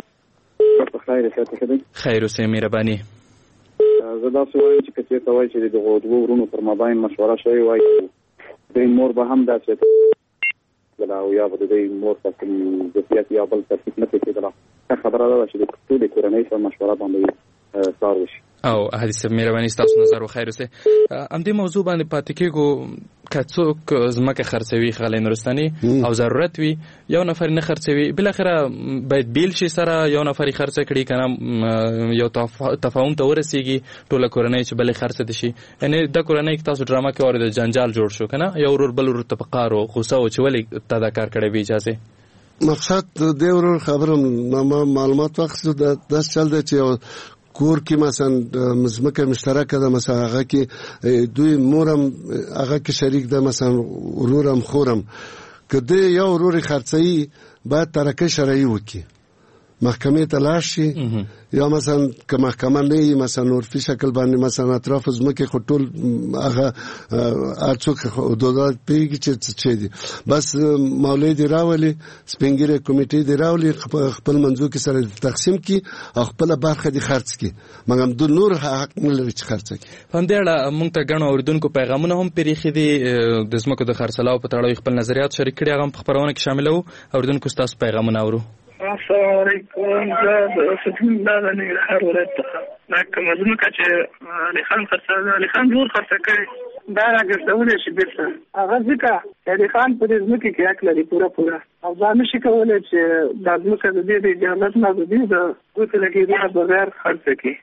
خیر اوسه مهرباني زه دا څه وایم چې کچې ته وایي چې د دوه ورونو پر مابین مشوره شوې وایي د مور به هم داسې او یا به د مور په د سیاسي یا بل ترتیب نه کېدله خبره ده چې د ټولې کورنۍ سره مشوره باندې کار وشي. او حدیث مهرباني تاسو نظر وخیر اوسه. ام دې موضوع باندې پاتې کېږو کڅوک زمکه خرڅوي خلای نورستاني او ضرورت وي یو نفر نه خرڅوي بل اخره باید بیل شي سره یو نفر خرڅ کړي کنه یو تفاهم ته ورسیږي ټوله کورنۍ چې بل خرڅ دي شي یعنی د کورنۍ تاسو ډرامه کې اور د جنجال جوړ شو کنه یو ورور بل ورور ته پقارو غوسه او چولې تداکار کړي به اجازه مقصد د ورور خبرم معلومات وخت د چل دی چې کور کې مثلا مزمکه مشترکه ده مثلا هغه کې دوی مورم هغه کې شریک ده مثلا ورورم خورم کله یو ورور خرڅي باید ترکه شرعي وکي محکمه ته لاړ شي یا مثلا که محکمه نه مثلا عرفي شکل باندې مثلا اطراف زمکه خټول هغه ارڅوک حدودات پیږي چې دي بس مولوی دی راولي سپینګری کمیټې دی راولي خپل منځو کې سره تقسیم کی او خپل برخه دی خرڅ کی مګم د نور حق نه لري چې خرڅ کی هم دې مونږ ته غنو اوردونکو پیغامونه هم پریخي دي د زمکو د خرڅلاو په تړاو خپل نظریات شریک کړي هغه په خبرونه کې شاملو اوردونکو تاسو پیغامونه اورو. السلام علیکم زه د سټون د ننګرهار ولایت څخه دا مزمکه چې علي خان نور خرڅه کړي دا راګرځولې شي بیرته هغه ځکه علي خان په دې ځمکه کې حق لري پوره او دا نشي کولی چې د ځمکه د دې د اجازت نه د دې د ګوتې لګېدو بغیر خرڅه کړي.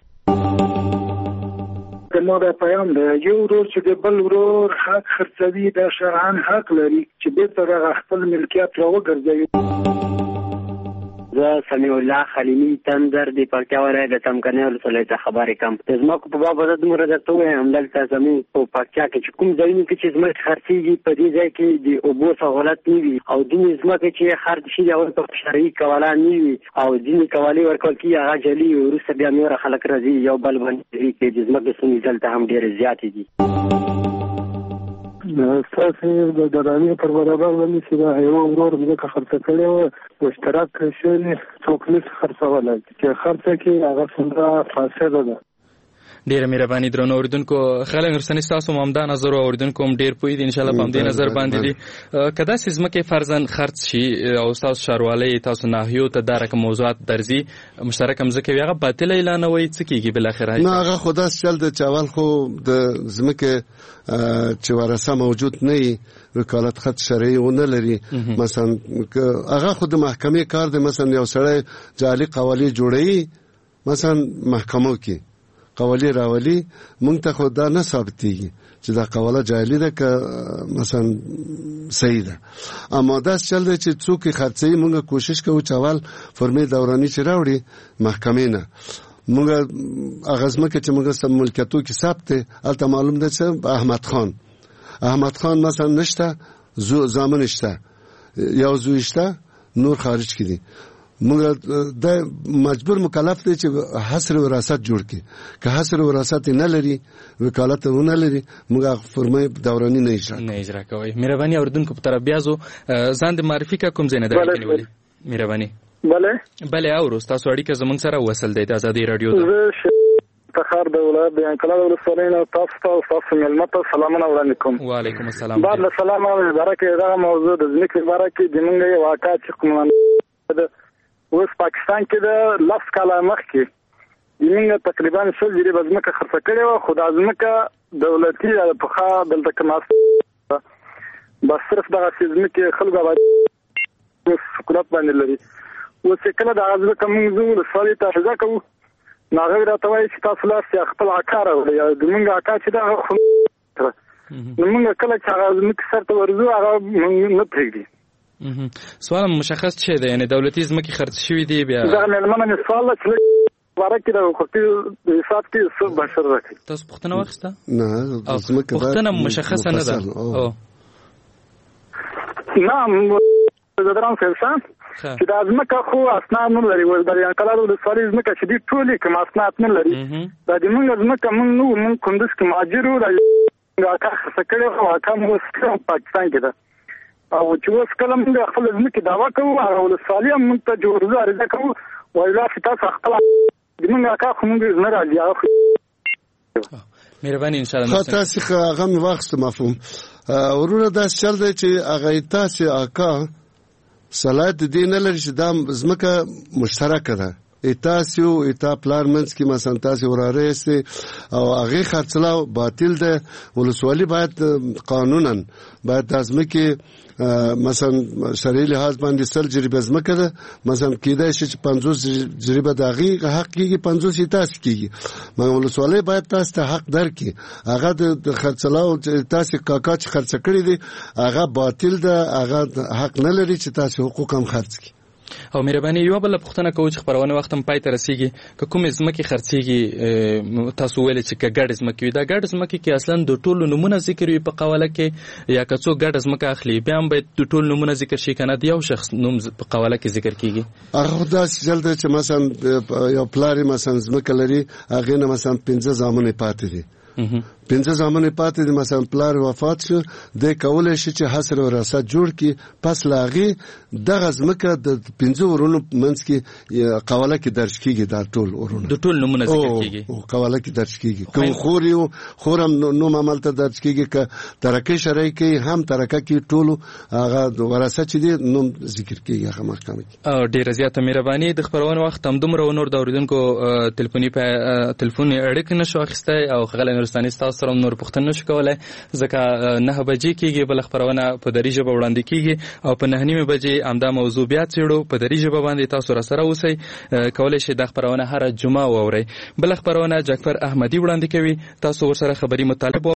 زما دا پیام دی یو ورور چې د بل ورور حق خرڅوي دا شرعاً حق لري چې بیرته دغه خپل ملکیت راوګرځوي. زه سمیع الله خلیمی تندر د پکتیا ولایت د تمکنۍ ولسوالۍ څخه خبرې کوم. د ځمکو په باب زه دومره درته ووایم دلته زموږ په پکتیا کې چې کوم ځایونه کې چې ځمکې خرڅېږي په دې ځای کې د اوبو سهولت نه وي او ځینې ځمکې چې خرڅ شي هغوی په شرعي قواله نه وي او ځینې قوالې ورکول کېږي هغه جلي وي وروسته بیا نور خلک راځي یو بل باندې کې د ځمکې ستونزې دلته هم ډېرې زیاتې دي. ستاسو د دراني پر برابر باندې چې دا یو ورور ځکه خرڅ کړي او مشترک شوی څوک نه خرڅولای چې خرڅه کې هغه څنګه فاسده ده. ډیره مهرباني درنو اوردونکو خلک نورستاني تاسو مامدا نظر اوردونکو هم ډیر پوي دي ان شاء الله په دې نظر باندې دي کدا سیزمکه فرضاً خرڅ شي او تاسو شاروالۍ تاسو ناحیو ته دا رقم موضوعات درځي مشترک مزکه ویغه باطل اعلان وای څه کیږي بل اخر نه هغه خدا چل د چاول خو د زمکه چې ورثه موجود نه وکالت خط شرعي ونه لري مثلا هغه خود محکمه کار دی مثلا یو سړی جعلي قوالی جوړي مثلا محکمو کې قوالی راولي مونږ ته خو دا نه ثابتېږي چې دا قواله جعلي ده که مثلا صحیح ده اما دا چل دی چې څوک خرڅوي مونږ کوشش کوو چې اول فرمې دوراني چې راوړي محکمې نه مونږ هغه ځمکه چې مونږ سم ملکیتو کې ثبت دی هلته معلوم ده چې احمد خان مثلا نشته زامن شته یو زوی شته نور خارج کړي موږ د مجبور مکلف دي چې حصر وراثت جوړ کړي که حصر وراثت نه لري وکالت نه لري موږ فرمای دوراني نه اجرا کوي. مهرباني اوردونکو په طرف بیازو ځان د معرفي کوم ځای نه درکړي ولي مهرباني بله اورو تاسو اړیکه زموږ سره وصل دی د ازادي رادیو ته تخار د ولایت د انقلاب ولسوالۍ نه تاسو ملمت سلامونه وړاندې کوم. وعلیکم السلام. بعد له سلام او برکه دا موضوع د ځمکې برکه د موږ یو واقع چې کوم اوس پاکستان کې د لاس کاله مخکې موږ تقریبا 100 جری ځمکه خرڅ کړې و خو د ځمکه دولتي په خا دلته کماس بس صرف دغه ځمکه خلکو باندې حکومت باندې لري اوس کله د ځمکه موږ د سالي تحفظ کوو ناغه راته وایي چې تاسو لاسه خپل عکار وړي د موږ عکار چې دا موږ کله چې هغه ځمکه سره ورزو هغه نه پریږدي. سوال مشخص شه ده یعنی دولتي ځمکې خرڅ شوې دي بیا دا ملمنه سوال چې ورکه د حقوقي حساب کې څه بشر راکړي تاسو پوښتنه واخسته نه ځمکه پوښتنه مشخصه نه ده او نه درام فلسان چې د ځمکه خو اسناد نه لري ول د انقلاب د سالي ځمکه چې دي ټولې کوم اسناد نه لري دا د موږ ځمکه موږ کندوز کې ماجرو دا کار څه کړو او کوم وسه پاکستان کې ده او چې اوس کله موږ خپل ځمکې دعوا کوو او د سالي موږ ته جوړه ارزه کوو وایلا چې تاسو خپل د موږ کار خو موږ نه راځي مهرباني ان شاء الله تاسو هغه واخست مفهوم ورونه دا چل دی چې هغه تاسو اکا صلاحیت دې نه لري چې دا ځمکه مشترکه ده تاسو اتا پلار منځ کې مثلا تاسو وراره سي او هغه خرڅلاو باطل ده. ولسوالي باید قانونا باید ځمکه مثلا شرعي لحاظ باندې 100 جریبه ځمکه ده، مثلا کېدای شي چې 50 جریبه د هغې حق کېږي، 50 یې تاسو کېږي. مګر ولسوالۍ باید تاسو ته حق درکړي. هغه د خرڅلاو تاسو کاکا چې خرڅ کړي دي هغه باطل ده، هغه حق نه لري چې تاسو حقوق هم خرڅ کړي. او مهرباني یو بل پوښتنه کوو چې خبرونه وخت هم پای ته رسیږي، که کومې ځمکې خرڅېږي تاسو ویلې چې که ګډه ځمکې وي، دا ګډه ځمکې کې اصلا د ټولو نومونه ذکر وي په قواله کې، یا که څوک ګډه ځمکه اخلي بیا هم باید د ټولو نومونه ذکر شي، که نه د یو شخص نوم په قواله کې ذکر کېږي؟ هغه داسې چل دی چې مثلا یو پلار یې مثلا ځمکه لري، هغې نه مثلا 5 زامن پاتې دي، 5 زامن پاتې دي، مثلا پلار وفات شو، دی کولی شي چې حصر وراثت جوړ کړي، پس له هغې دغه ځمکه د 5 ورونو منځ کې قواله کې درج کېږي. دا ټول ورونه د ټول نومونه ذکر کېږي، قواله کې درج کېږي. که خور یو خور هم نوم هملته درج کېږي، که ترکه شرعي کوي هم ترکه کې ټولو هغه وراثت چې دی نوم ذکر کېږي هغه محکمه کې. ډېره زیاته مهرباني. د خپرونې وخت همدومره و، نور د اورېدونکو تلیفوني اړیکې نشو اخیستی او ښاغلی نورستاني ستاسو سره نور پوښتنه نشو کولی، ځکه 9 بجې کېږي بله خپرونه په دري ژبه وړاندې کېږي او په 9:30 بجې همدا موضوع بیا څېړو په دري ژبه باندې. تاسو راسره اوسئ، کولی شئ دا خپرونه هره جمعه واورئ. بله خپرونه جعفر احمدي وړاندې کوي، تاسو ورسره خبري مطالب